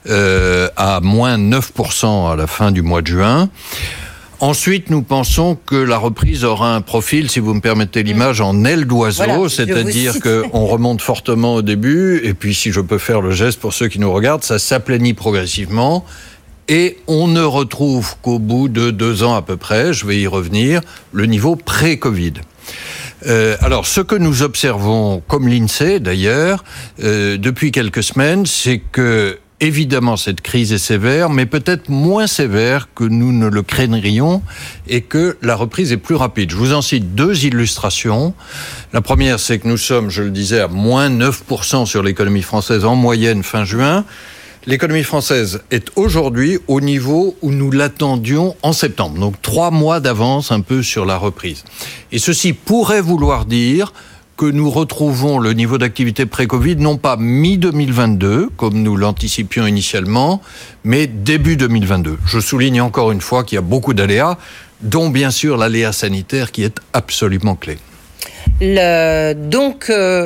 à moins 9% à la fin du mois de juin. Ensuite, nous pensons que la reprise aura un profil, si vous me permettez l'image, en aile d'oiseau, voilà, c'est-à-dire qu'on remonte fortement au début, et puis si je peux faire le geste pour ceux qui nous regardent, ça s'aplanit progressivement, et on ne retrouve qu'au bout de 2 ans à peu près, je vais y revenir, le niveau pré-Covid. Alors, ce que nous observons, comme l'INSEE d'ailleurs, depuis quelques semaines, c'est que évidemment, cette crise est sévère, mais peut-être moins sévère que nous ne le craignerions et que la reprise est plus rapide. Je vous en cite 2 illustrations. La première, c'est que nous sommes, je le disais, à moins 9% sur l'économie française en moyenne fin juin. L'économie française est aujourd'hui au niveau où nous l'attendions en septembre. Donc 3 mois d'avance un peu sur la reprise. Et ceci pourrait vouloir dire que nous retrouvons le niveau d'activité pré-Covid, non pas mi-2022, comme nous l'anticipions initialement, mais début 2022. Je souligne encore une fois qu'il y a beaucoup d'aléas, dont bien sûr l'aléa sanitaire qui est absolument clé.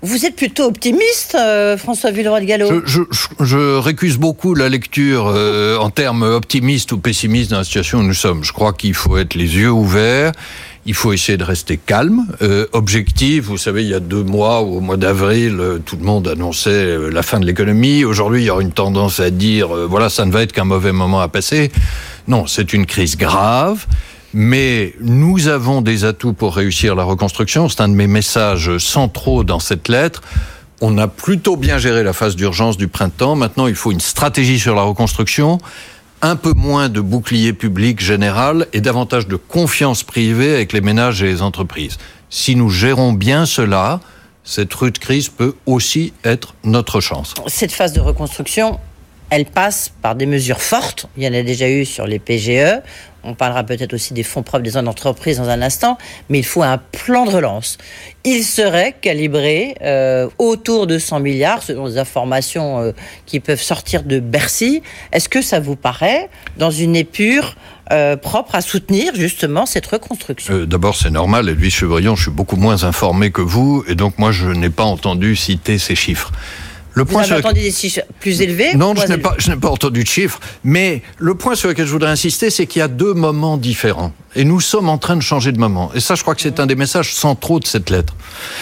Vous êtes plutôt optimiste, François Villeroy de Galhau. Je récuse beaucoup la lecture en termes optimistes ou pessimistes dans la situation où nous sommes. Je crois qu'il faut être les yeux ouverts. Il faut essayer de rester calme, objectif. Vous savez, il y a 2 mois, au mois d'avril, tout le monde annonçait la fin de l'économie. Aujourd'hui, il y aura une tendance à dire, voilà, ça ne va être qu'un mauvais moment à passer. Non, c'est une crise grave. Mais nous avons des atouts pour réussir la reconstruction. C'est un de mes messages centraux dans cette lettre. On a plutôt bien géré la phase d'urgence du printemps. Maintenant, il faut une stratégie sur la reconstruction, un peu moins de bouclier public général et davantage de confiance privée avec les ménages et les entreprises. Si nous gérons bien cela, cette rude crise peut aussi être notre chance. Cette phase de reconstruction, elle passe par des mesures fortes. Il y en a déjà eu sur les PGE. On parlera peut-être aussi des fonds propres des entreprises dans un instant, mais il faut un plan de relance. Il serait calibré autour de 100 milliards, selon les informations qui peuvent sortir de Bercy. Est-ce que ça vous paraît dans une épure propre à soutenir justement cette reconstruction? D'abord, c'est normal, Edwige Chevrillon, je suis beaucoup moins informé que vous, et donc moi je n'ai pas entendu citer ces chiffres. Vous avez entendu des chiffres plus élevés? Non, je n'ai pas entendu de chiffres. Mais le point sur lequel je voudrais insister, c'est qu'il y a 2 moments différents. Et nous sommes en train de changer de moment. Et ça, je crois que c'est un des messages centraux de cette lettre.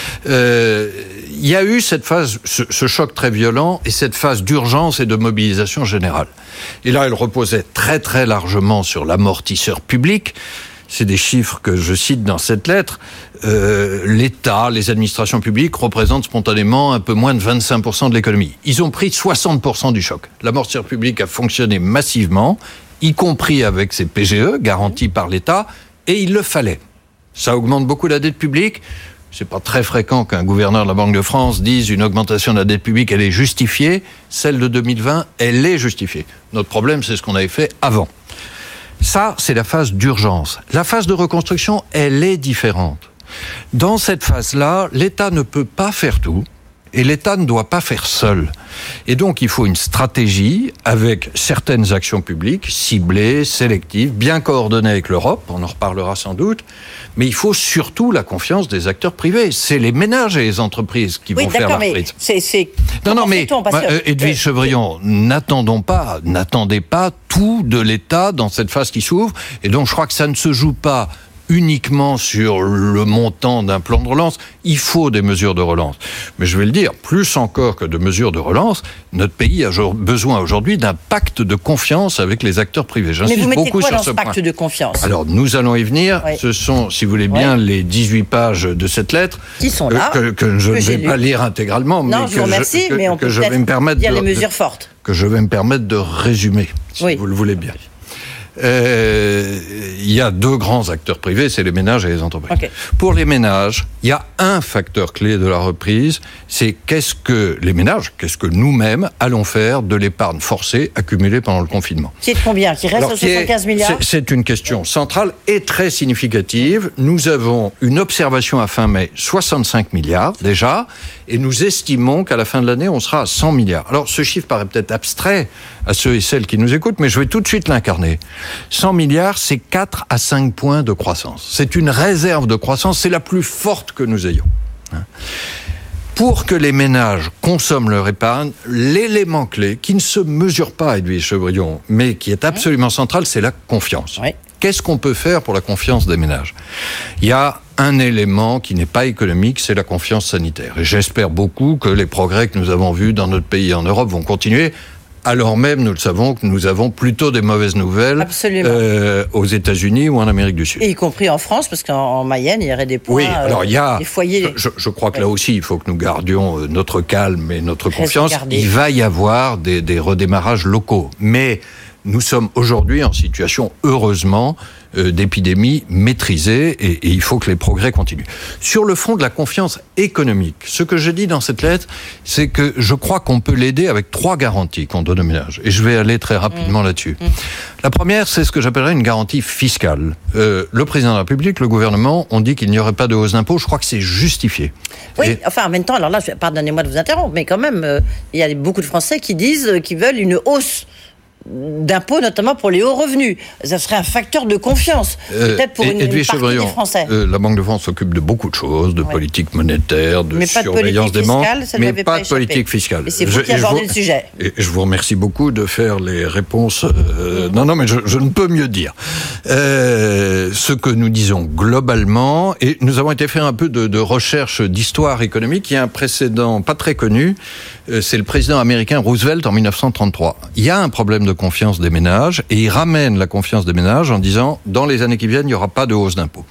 Il y a eu cette phase, ce choc très violent, et cette phase d'urgence et de mobilisation générale. Et là, elle reposait très très largement sur l'amortisseur public. C'est des chiffres que je cite dans cette lettre. L'État, les administrations publiques représentent spontanément un peu moins de 25% de l'économie. Ils ont pris 60% du choc. L'amortisseur public a fonctionné massivement, y compris avec ses PGE garantis par l'État, et il le fallait. Ça augmente beaucoup la dette publique. C'est pas très fréquent qu'un gouverneur de la Banque de France dise une augmentation de la dette publique, elle est justifiée. Celle de 2020, elle est justifiée. Notre problème, c'est ce qu'on avait fait avant. Ça, c'est la phase d'urgence. La phase de reconstruction, elle est différente. Dans cette phase-là, l'État ne peut pas faire tout et l'État ne doit pas faire seul. Et donc, il faut une stratégie avec certaines actions publiques ciblées, sélectives, bien coordonnées avec l'Europe, on en reparlera sans doute, mais il faut surtout la confiance des acteurs privés. C'est les ménages et les entreprises qui vont faire la prise. Non, mais Edwige Chevrillon, n'attendez pas tout de l'État dans cette phase qui s'ouvre, et donc je crois que ça ne se joue pas uniquement sur le montant d'un plan de relance. Il faut des mesures de relance. Mais je vais le dire, plus encore que de mesures de relance, notre pays a besoin aujourd'hui d'un pacte de confiance avec les acteurs privés. J'insiste beaucoup sur ce point. Pacte de confiance? Alors, nous allons y venir. Oui. Ce sont, si vous voulez bien, les 18 pages de cette lettre qui sont là, que je ne vais pas lire intégralement, non, mais on peut peut-être dire les mesures fortes. Que je vais me permettre de résumer, si vous le voulez bien. Il y a 2 grands acteurs privés, c'est les ménages et les entreprises. Okay. Pour les ménages, il y a un facteur clé de la reprise, c'est qu'est-ce que nous-mêmes allons faire de l'épargne forcée accumulée pendant le confinement. Qui est de combien? Qui reste à 75 milliards? C'est une question centrale et très significative. Nous avons une observation à fin mai, 65 milliards déjà, et nous estimons qu'à la fin de l'année, on sera à 100 milliards. Alors, ce chiffre paraît peut-être abstrait à ceux et celles qui nous écoutent, mais je vais tout de suite l'incarner. 100 milliards, c'est 4 à 5 points de croissance. C'est une réserve de croissance, c'est la plus forte que nous ayons. Pour que les ménages consomment leur épargne, l'élément clé, qui ne se mesure pas, Edwige Chevrillon, mais qui est absolument central, c'est la confiance. Oui. Qu'est-ce qu'on peut faire pour la confiance des ménages? Il y a un élément qui n'est pas économique, c'est la confiance sanitaire. Et j'espère beaucoup que les progrès que nous avons vus dans notre pays et en Europe vont continuer, alors même, nous le savons, que nous avons plutôt des mauvaises nouvelles aux États-Unis ou en Amérique du Sud. Et y compris en France, parce qu'en Mayenne, il y aurait des points, oui, alors il y a, des foyers. Je crois que là aussi, il faut que nous gardions notre calme et notre confiance. Il va y avoir des redémarrages locaux. Mais nous sommes aujourd'hui en situation, heureusement, d'épidémie maîtrisée et il faut que les progrès continuent. Sur le front de la confiance économique, ce que je dis dans cette lettre, c'est que je crois qu'on peut l'aider avec 3 garanties qu'on donne aux ménages. Et je vais aller très rapidement là-dessus. La première, c'est ce que j'appellerais une garantie fiscale. Le président de la République, le gouvernement, ont dit qu'il n'y aurait pas de hausse d'impôts. Je crois que c'est justifié. Oui, enfin en même temps, alors là, pardonnez-moi de vous interrompre, mais quand même, il y a beaucoup de Français qui disent qu'ils veulent une hausse d'impôts, notamment pour les hauts revenus. Ça serait un facteur de confiance, peut-être pour une partie des Français. La Banque de France s'occupe de beaucoup de choses, de politique monétaire, de surveillance des banques, mais pas de politique fiscale. Et c'est vous qui abordez le sujet. Et je vous remercie beaucoup de faire les réponses. Non, mais je ne peux mieux dire. Ce que nous disons globalement, et nous avons été faire un peu de recherche d'histoire économique, il y a un précédent pas très connu, c'est le président américain Roosevelt en 1933. Il y a un problème de confiance des ménages, et il ramène la confiance des ménages en disant, dans les années qui viennent, il n'y aura pas de hausse d'impôts.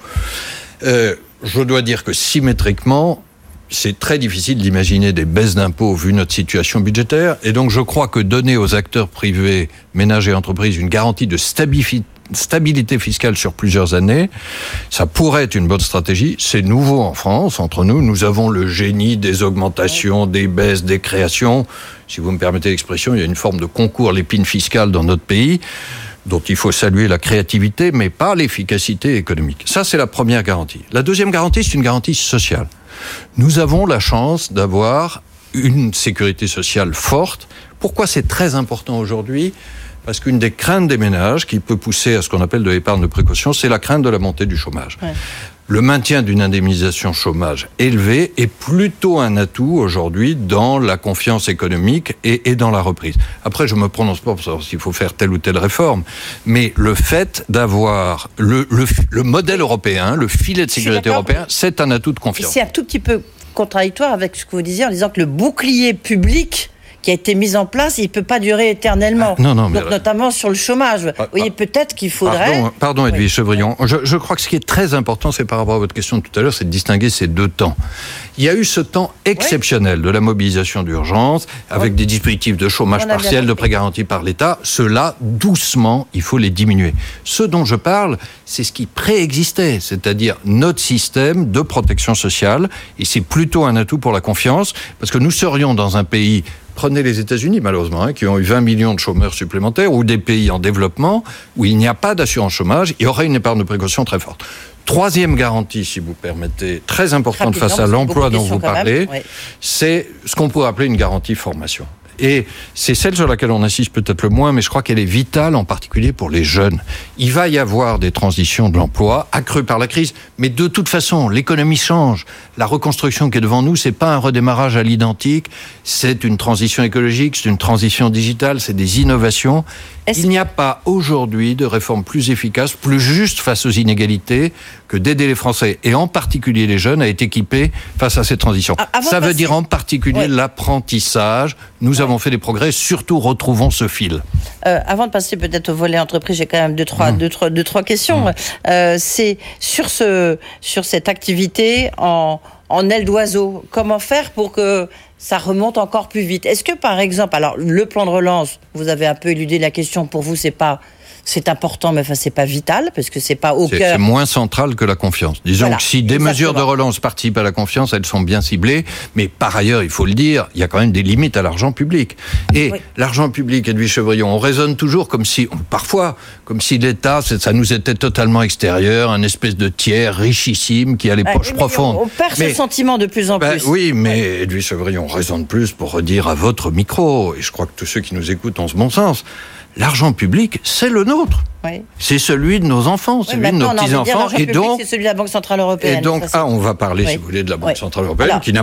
Je dois dire que symétriquement, c'est très difficile d'imaginer des baisses d'impôts vu notre situation budgétaire, et donc je crois que donner aux acteurs privés, ménages et entreprises, une garantie de stabilité fiscale sur plusieurs années, ça pourrait être une bonne stratégie. C'est nouveau en France, entre nous avons le génie des augmentations, des baisses, des créations. Si vous me permettez l'expression, il y a une forme de concours l'épine fiscale dans notre pays, dont il faut saluer la créativité, mais pas l'efficacité économique. Ça, c'est la première garantie. La deuxième garantie, c'est une garantie sociale. Nous avons la chance d'avoir une sécurité sociale forte. Pourquoi c'est très important aujourd'hui ? Parce qu'une des craintes des ménages, qui peut pousser à ce qu'on appelle de l'épargne de précaution, c'est la crainte de la montée du chômage. Ouais. Le maintien d'une indemnisation chômage élevée est plutôt un atout aujourd'hui dans la confiance économique et dans la reprise. Après, je me prononce pas pour savoir s'il faut faire telle ou telle réforme, mais le fait d'avoir le modèle européen, le filet de sécurité européen, c'est un atout de confiance. C'est un tout petit peu contradictoire avec ce que vous disiez en disant que le bouclier public qui a été mis en place, il ne peut pas durer éternellement. Non, donc, notamment sur le chômage. Vous voyez, peut-être qu'il faudrait... Pardon Edwige Chevrillon. Je crois que ce qui est très important, c'est par rapport à votre question de tout à l'heure, c'est de distinguer ces deux temps. Il y a eu ce temps exceptionnel de la mobilisation d'urgence, avec des dispositifs de chômage partiel, de prêts garantis par l'État. Ceux-là, doucement, il faut les diminuer. Ce dont je parle, c'est ce qui préexistait, c'est-à-dire notre système de protection sociale, et c'est plutôt un atout pour la confiance, parce que nous serions dans un pays... Prenez les États-Unis, malheureusement, qui ont eu 20 millions de chômeurs supplémentaires, ou des pays en développement, où il n'y a pas d'assurance chômage, il y aurait une épargne de précaution très forte. Troisième garantie, si vous permettez, très importante face à l'emploi dont vous parlez, c'est ce qu'on pourrait appeler une garantie formation. Et c'est celle sur laquelle on insiste peut-être le moins, mais je crois qu'elle est vitale, en particulier pour les jeunes. Il va y avoir des transitions de l'emploi accrues par la crise, mais de toute façon, l'économie change. La reconstruction qui est devant nous, c'est pas un redémarrage à l'identique, c'est une transition écologique, c'est une transition digitale, c'est des innovations. Il n'y a pas aujourd'hui de réforme plus efficace, plus juste face aux inégalités que d'aider les Français, et en particulier les jeunes, à être équipés face à ces transitions. Ça veut dire en particulier l'apprentissage. Nous avons fait des progrès, surtout retrouvons ce fil. Avant de passer peut-être au volet entreprise, j'ai quand même deux, trois questions. C'est sur cette activité en aile d'oiseau. Comment faire pour que ça remonte encore plus vite? Est-ce que, par exemple, alors le plan de relance, vous avez un peu éludé la question, pour vous, c'est important, mais enfin, c'est pas vital, parce que c'est pas au cœur. C'est moins central que la confiance. Disons que si des mesures de relance participent à la confiance, elles sont bien ciblées, mais par ailleurs, il faut le dire, il y a quand même des limites à l'argent public. Et l'argent public, Edwige Chevrillon, on raisonne toujours parfois, comme si l'État, ça nous était totalement extérieur, un espèce de tiers richissime qui a les poches profondes. On perd ce sentiment de plus en plus. Oui, mais Edwige Chevrillon, on raisonne plus pour redire à votre micro, et je crois que tous ceux qui nous écoutent ont ce bon sens. L'argent public, c'est le nôtre. Oui. C'est celui de nos enfants, celui de nos petits-enfants. Et donc, c'est celui de la Banque Centrale Européenne. Et donc, on va parler, si vous voulez, de la Banque Centrale Européenne, qui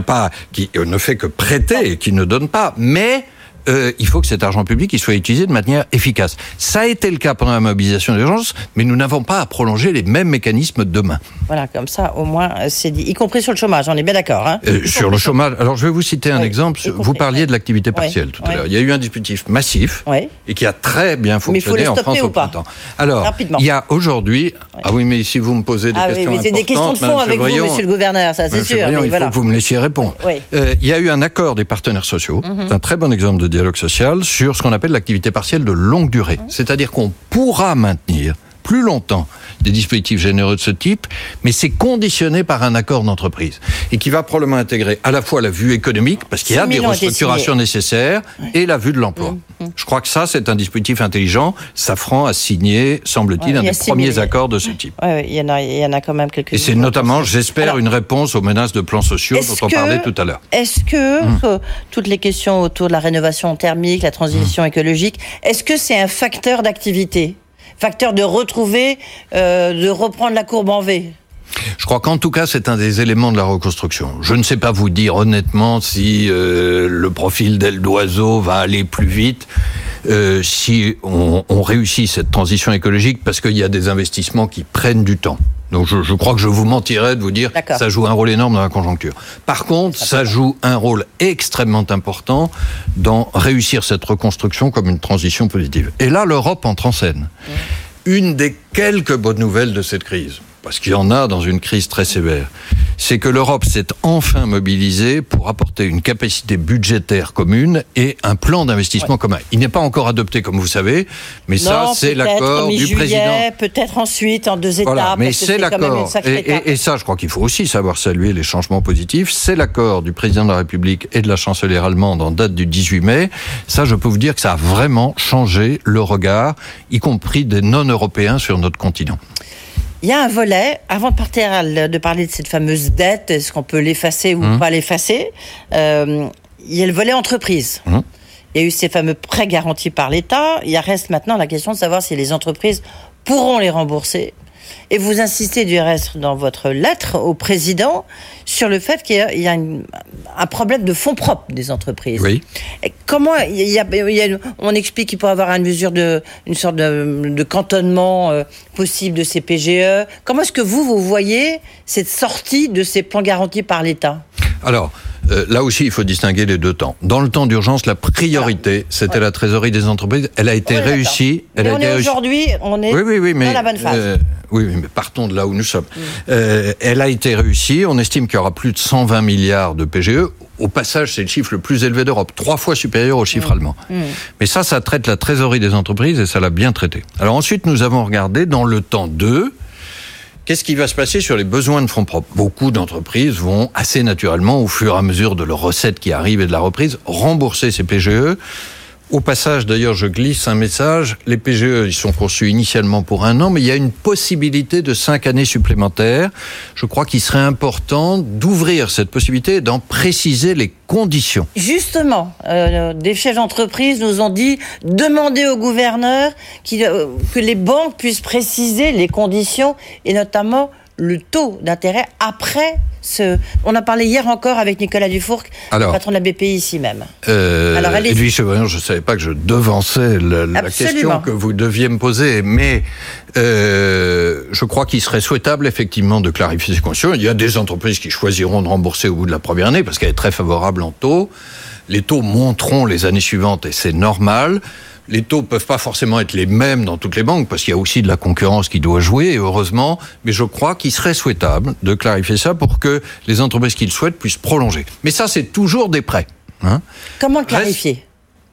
ne fait que prêter et qui ne donne pas. Mais il faut que cet argent public soit utilisé de manière efficace. Ça a été le cas pendant la mobilisation d'urgence, mais nous n'avons pas à prolonger les mêmes mécanismes demain. Voilà, comme ça, au moins, c'est dit. Y compris sur le chômage, on est bien d'accord. Hein, sur le chômage, alors je vais vous citer un exemple. Vous parliez de l'activité partielle tout à l'heure. Il y a eu un dispositif massif et qui a très bien fonctionné en France au printemps. Alors, rapidement. Il y a aujourd'hui... Ah oui, mais si vous me posez des questions importantes... c'est des questions de fond avec vous, monsieur le gouverneur, ça c'est sûr. Il faut que vous me laissiez répondre. Il y a eu un accord des partenaires sociaux, c'est un très bon exemple de dialogue social, sur ce qu'on appelle l'activité partielle de longue durée. C'est-à-dire qu'on pourra maintenir plus longtemps des dispositifs généreux de ce type, mais c'est conditionné par un accord d'entreprise et qui va probablement intégrer à la fois la vue économique, parce qu'il y a des restructurations nécessaires, et la vue de l'emploi. Je crois que ça, c'est un dispositif intelligent. Safran a signé, semble-t-il, un des premiers accords de ce type. Oui, il y en a quand même quelques-uns. Et c'est notamment, j'espère, une réponse aux menaces de plans sociaux dont on parlait tout à l'heure. Est-ce que toutes les questions autour de la rénovation thermique, la transition écologique, est-ce que c'est un facteur d'activité ? Facteur de retrouver, de reprendre la courbe en V ? Je crois qu'en tout cas, c'est un des éléments de la reconstruction. Je ne sais pas vous dire honnêtement si le profil d'aile d'oiseau va aller plus vite si on réussit cette transition écologique, parce qu'il y a des investissements qui prennent du temps. Donc je crois que je vous mentirais de vous dire que ça joue un rôle énorme dans la conjoncture. Par contre, ça joue un rôle extrêmement important dans réussir cette reconstruction comme une transition positive. Et là, l'Europe entre en scène. Une des quelques bonnes nouvelles de cette crise, parce qu'il y en a dans une crise très sévère, c'est que l'Europe s'est enfin mobilisée pour apporter une capacité budgétaire commune et un plan d'investissement commun. Il n'est pas encore adopté, comme vous savez, mais ça, c'est l'accord du président. Peut-être ensuite, en 2 étapes. Voilà, mais c'est l'accord. Et ça, je crois qu'il faut aussi savoir saluer les changements positifs. C'est l'accord du président de la République et de la chancelière allemande en date du 18 mai. Ça, je peux vous dire que ça a vraiment changé le regard, y compris des non-européens sur notre continent. Il y a un volet, avant de parler de cette fameuse dette, est-ce qu'on peut l'effacer ou pas l'effacer, il y a le volet entreprise. Il y a eu ces fameux prêts garantis par l'État. Il reste maintenant la question de savoir si les entreprises pourront les rembourser. Et vous insistez du reste dans votre lettre au président sur le fait qu'il y a un problème de fonds propres des entreprises. Oui. Et comment on explique qu'il pourrait y avoir une sorte de cantonnement possible de ces PGE. Comment est-ce que vous voyez cette sortie de ces plans garantis par l'État ? Alors, là aussi, il faut distinguer les deux temps. Dans le temps d'urgence, la priorité, c'était la trésorerie des entreprises. Elle a été réussie. Aujourd'hui, on est dans la bonne phase. Oui, mais partons de là où nous sommes. Elle a été réussie. On estime qu'il y aura plus de 120 milliards de PGE. Au passage, c'est le chiffre le plus élevé d'Europe, 3 fois supérieur au chiffre allemand. Mais ça traite la trésorerie des entreprises et ça l'a bien traité. Alors ensuite, nous avons regardé dans le temps 2, qu'est-ce qui va se passer sur les besoins de fonds propres ? Beaucoup d'entreprises vont assez naturellement, au fur et à mesure de leurs recettes qui arrivent et de la reprise, rembourser ces PGE. Au passage, d'ailleurs, je glisse un message. Les PGE, ils sont conçus initialement pour 1 an, mais il y a une possibilité de 5 années supplémentaires. Je crois qu'il serait important d'ouvrir cette possibilité et d'en préciser les conditions. Justement, des chefs d'entreprise nous ont dit demander au gouverneur que les banques puissent préciser les conditions et notamment le taux d'intérêt après on a parlé hier encore avec Nicolas Dufourcq, le patron de la BPI ici même. Edwige Chevrillon, je ne savais pas que je devançais la question que vous deviez me poser, mais je crois qu'il serait souhaitable effectivement de clarifier ces conditions. Il y a des entreprises qui choisiront de rembourser au bout de la première année parce qu'elle est très favorable en taux. Les taux monteront les années suivantes et c'est normal. Les taux peuvent pas forcément être les mêmes dans toutes les banques, parce qu'il y a aussi de la concurrence qui doit jouer, et heureusement, mais je crois qu'il serait souhaitable de clarifier ça pour que les entreprises qui le souhaitent puissent prolonger. Mais ça, c'est toujours des prêts. Comment clarifier ? Pardon ?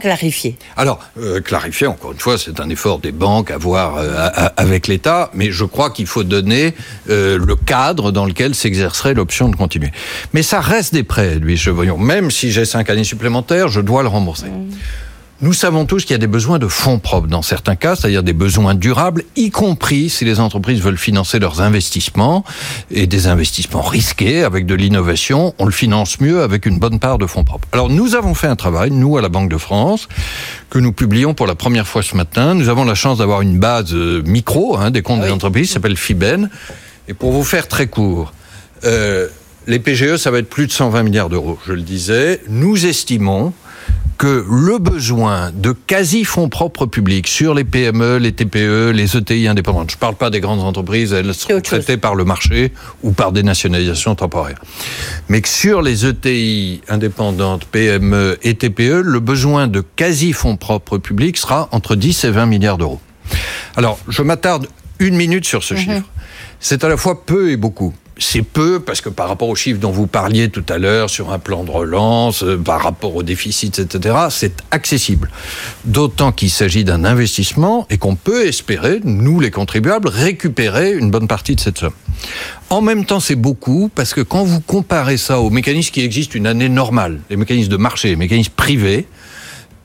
Comment clarifier ? Alors, clarifier, encore une fois, c'est un effort des banques à voir avec l'État, mais je crois qu'il faut donner le cadre dans lequel s'exercerait l'option de continuer. Mais ça reste des prêts, Edwige Chevrillon. Même si j'ai 5 années supplémentaires, je dois le rembourser. Nous savons tous qu'il y a des besoins de fonds propres dans certains cas, c'est-à-dire des besoins durables, y compris si les entreprises veulent financer leurs investissements, et des investissements risqués avec de l'innovation, on le finance mieux avec une bonne part de fonds propres. Alors nous avons fait un travail, nous à la Banque de France, que nous publions pour la première fois ce matin. Nous avons la chance d'avoir une base micro des comptes des entreprises, qui s'appelle FIBEN. Et pour vous faire très court, les PGE, ça va être plus de 120 milliards d'euros, je le disais. Nous estimons que le besoin de quasi-fonds propres publics sur les PME, les TPE, les ETI indépendantes, je ne parle pas des grandes entreprises, elles sont traitées par le marché ou par des nationalisations temporaires, mais que sur les ETI indépendantes, PME et TPE, le besoin de quasi-fonds propres publics sera entre 10 et 20 milliards d'euros. Alors, je m'attarde 1 minute sur ce chiffre. C'est à la fois peu et beaucoup. C'est peu parce que par rapport aux chiffres dont vous parliez tout à l'heure sur un plan de relance, par rapport aux déficits, etc., c'est accessible. D'autant qu'il s'agit d'un investissement et qu'on peut espérer, nous les contribuables, récupérer une bonne partie de cette somme. En même temps, c'est beaucoup parce que quand vous comparez ça aux mécanismes qui existent une année normale, les mécanismes de marché, les mécanismes privés,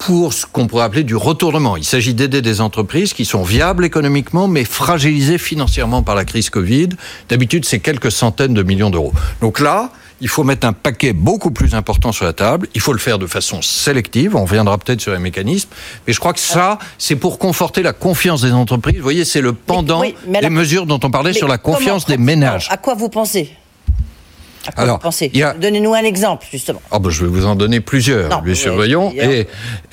pour ce qu'on pourrait appeler du retournement. Il s'agit d'aider des entreprises qui sont viables économiquement, mais fragilisées financièrement par la crise Covid. D'habitude, c'est quelques centaines de millions d'euros. Donc là, il faut mettre un paquet beaucoup plus important sur la table. Il faut le faire de façon sélective. On reviendra peut-être sur les mécanismes. Mais je crois que ça, c'est pour conforter la confiance des entreprises. Vous voyez, c'est le pendant des mesures dont on parlait sur la confiance des ménages. À quoi vous pensez ? Alors, vous pensez Donnez-nous un exemple, justement. Je vais vous en donner plusieurs, monsieur Voyon. Mais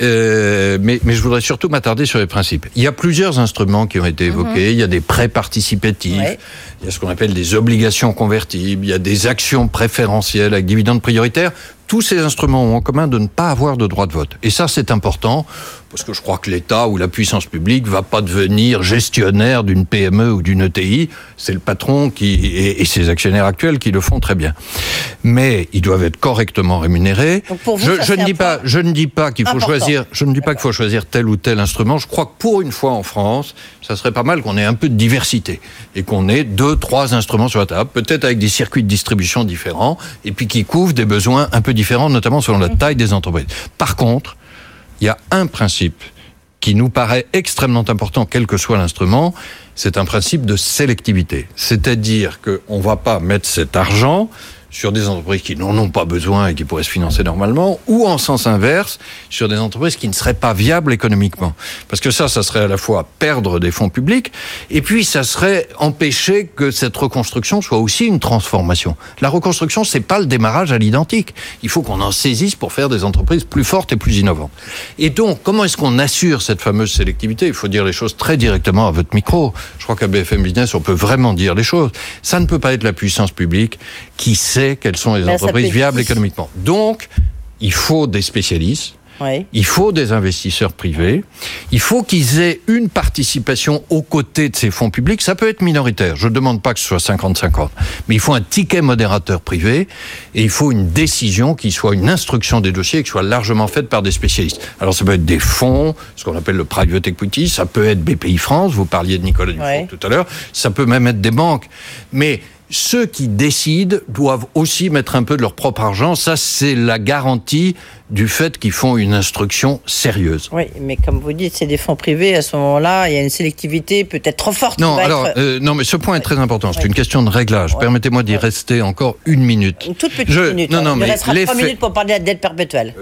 je voudrais surtout m'attarder sur les principes. Il y a plusieurs instruments qui ont été évoqués. Il y a des prêts participatifs. Il y a ce qu'on appelle des obligations convertibles. Il y a des actions préférentielles avec dividendes prioritaires. Tous ces instruments ont en commun de ne pas avoir de droit de vote. Et ça, c'est important, parce que je crois que l'État ou la puissance publique va pas devenir gestionnaire d'une PME ou d'une ETI. C'est le patron et ses actionnaires actuels qui le font très bien. Mais ils doivent être correctement rémunérés. Donc pour vous, je ne dis pas qu'il faut choisir, qu'il faut choisir tel ou tel instrument. Je crois que pour une fois en France, ça serait pas mal qu'on ait un peu de diversité et qu'on ait 2-3 instruments sur la table, peut-être avec des circuits de distribution différents et puis qui couvrent des besoins un peu différents, notamment selon la taille des entreprises. Par contre, il y a un principe qui nous paraît extrêmement important, quel que soit l'instrument, c'est un principe de sélectivité. C'est-à-dire qu'on ne va pas mettre cet argent sur des entreprises qui n'en ont pas besoin et qui pourraient se financer normalement, ou en sens inverse, sur des entreprises qui ne seraient pas viables économiquement. Parce que ça serait à la fois perdre des fonds publics, et puis ça serait empêcher que cette reconstruction soit aussi une transformation. La reconstruction, c'est pas le démarrage à l'identique. Il faut qu'on en saisisse pour faire des entreprises plus fortes et plus innovantes. Et donc, comment est-ce qu'on assure cette fameuse sélectivité ? Il faut dire les choses très directement à votre micro. Je crois qu'à BFM Business, on peut vraiment dire les choses. Ça ne peut pas être la puissance publique qui sait quelles sont les entreprises viables économiquement. Donc, il faut des spécialistes, il faut des investisseurs privés, il faut qu'ils aient une participation aux côtés de ces fonds publics. Ça peut être minoritaire, je ne demande pas que ce soit 50-50, mais il faut un ticket modérateur privé et il faut une décision qui soit une instruction des dossiers et qui soit largement faite par des spécialistes. Alors ça peut être des fonds, ce qu'on appelle le private equity, ça peut être BPI France, vous parliez de Nicolas Dufort tout à l'heure, ça peut même être des banques, mais ceux qui décident doivent aussi mettre un peu de leur propre argent. Ça, c'est la garantie du fait qu'ils font une instruction sérieuse. Oui, mais comme vous dites, c'est des fonds privés. À ce moment-là, il y a une sélectivité peut-être trop forte. Non, non, mais ce point est très important. C'est une question de réglage. Permettez-moi d'y rester encore une minute. Une toute petite minute. Non, il restera 3 minutes pour parler de la dette perpétuelle.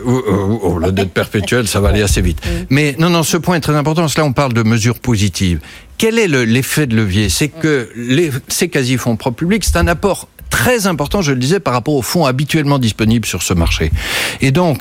La dette perpétuelle, ça va aller assez vite. Mais non, ce point est très important. Là, on parle de mesures positives. Quel est l'effet de levier ? C'est que ces quasi-fonds propres publics, c'est un apport très important, je le disais, par rapport aux fonds habituellement disponibles sur ce marché. Et donc,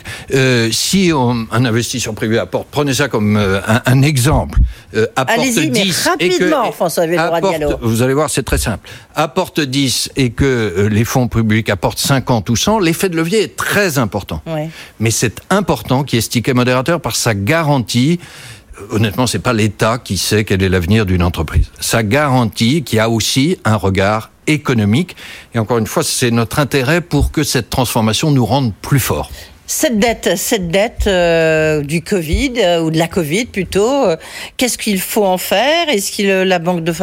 si un investisseur privé apporte, prenez ça comme un exemple, apporte allez-y, 10 mais rapidement, François Villeroy-Diallo. Vous allez voir, c'est très simple. Apporte 10 et que les fonds publics apportent 50 ou 100, l'effet de levier est très important. Mais c'est important qu'il y ait ce ticket modérateur par sa garantie. Honnêtement, c'est pas l'État qui sait quel est l'avenir d'une entreprise. Ça garantit qu'il y a aussi un regard économique. Et encore une fois, c'est notre intérêt pour que cette transformation nous rende plus forts. Cette dette du Covid, ou de la Covid plutôt, qu'est-ce qu'il faut en faire ? Est-ce que la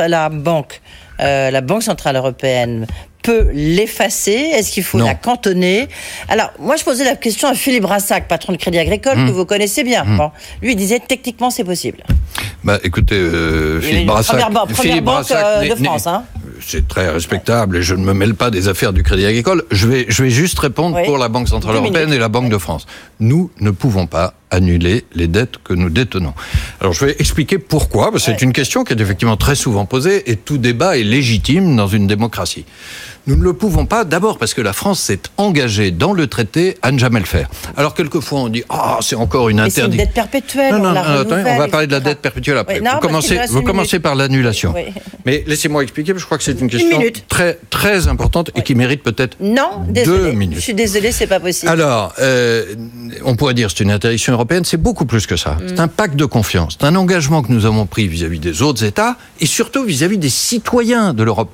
Banque Centrale Européenne peut l'effacer ? Est-ce qu'il faut la cantonner ? Alors, moi, je posais la question à Philippe Brassac, patron de Crédit Agricole, que vous connaissez bien. Bon, lui, il disait, techniquement, c'est possible. Écoutez, Philippe Brassac... Première banque de France, hein. C'est très respectable et je ne me mêle pas des affaires du Crédit Agricole. Je vais juste répondre pour la Banque Centrale Européenne et la Banque de France. Nous ne pouvons pas annuler les dettes que nous détenons. Alors je vais expliquer pourquoi, parce que c'est une question qui est effectivement très souvent posée et tout débat est légitime dans une démocratie. Nous ne le pouvons pas, d'abord parce que la France s'est engagée dans le traité à ne jamais le faire. Alors quelquefois on dit « c'est encore une interdiction ». C'est une dette perpétuelle. Non, attendez, on va parler de la dette perpétuelle après. Vous commencez par l'annulation. Mais laissez-moi expliquer, parce que je crois que c'est une question très, très importante et qui mérite peut-être 2 minutes. Je suis désolée, c'est pas possible. Alors, on pourrait dire que c'est une interdiction européenne, c'est beaucoup plus que ça. C'est un pacte de confiance, c'est un engagement que nous avons pris vis-à-vis des autres États et surtout vis-à-vis des citoyens de l'Europe.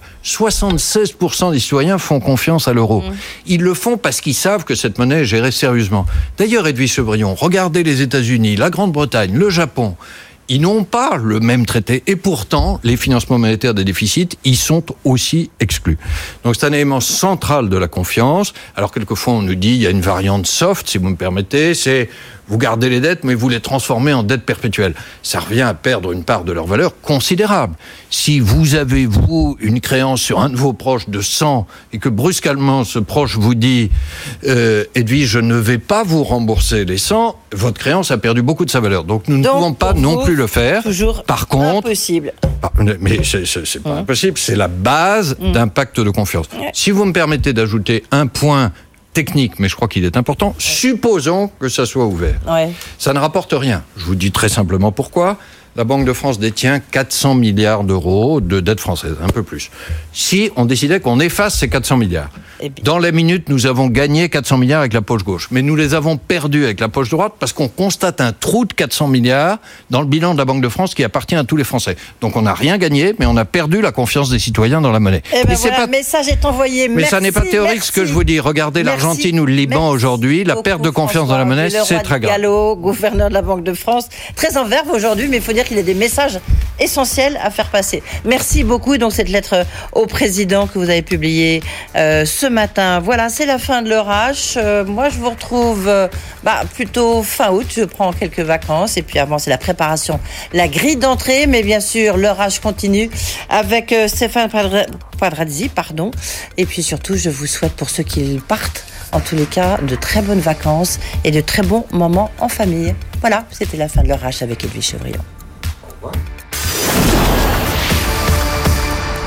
76% des citoyens font confiance à l'euro. Ils le font parce qu'ils savent que cette monnaie est gérée sérieusement. D'ailleurs, Edwige Chevrillon, regardez les États-Unis, la Grande-Bretagne, le Japon. Ils n'ont pas le même traité. Et pourtant, les financements monétaires des déficits, ils sont aussi exclus. Donc c'est un élément central de la confiance. Alors quelquefois, on nous dit, il y a une variante soft, si vous me permettez, c'est vous gardez les dettes, mais vous les transformez en dettes perpétuelles. Ça revient à perdre une part de leur valeur considérable. Si vous avez, vous, une créance sur un de vos proches de 100 et que brusquement, ce proche vous dit Edwige, je ne vais pas vous rembourser les 100, votre créance a perdu beaucoup de sa valeur. Donc nous ne pouvons pas non plus le faire. Par contre, impossible. Mais c'est pas impossible, c'est la base d'un pacte de confiance. Si vous me permettez d'ajouter un point technique, mais je crois qu'il est important, supposons que ça soit ouvert. Ça ne rapporte rien. Je vous dis très simplement pourquoi. La Banque de France détient 400 milliards d'euros de dette française, un peu plus. Si on décidait qu'on efface ces 400 milliards, dans la minute, nous avons gagné 400 milliards avec la poche gauche, mais nous les avons perdus avec la poche droite parce qu'on constate un trou de 400 milliards dans le bilan de la Banque de France qui appartient à tous les Français. Donc on n'a rien gagné, mais on a perdu la confiance des citoyens dans la monnaie. Le message est envoyé. Mais ça n'est pas théorique ce que je vous dis. Regardez l'Argentine ou le Liban aujourd'hui, la perte de confiance dans la monnaie, c'est très grave. Gallo, gouverneur de la Banque de France, très en verve aujourd'hui, mais il faut dire qu'il y a des messages essentiels à faire passer. Merci beaucoup. Donc cette lettre au président que vous avez publiée ce matin. Voilà, c'est la fin de l'orage. Moi, je vous retrouve plutôt fin août. Je prends quelques vacances et puis avant, c'est la préparation, la grille d'entrée. Mais bien sûr, l'orage continue avec Stéphane Padrazzi, Et puis surtout, je vous souhaite pour ceux qui partent, en tous les cas, de très bonnes vacances et de très bons moments en famille. Voilà, c'était la fin de l'orage avec Edwige Chevrillon.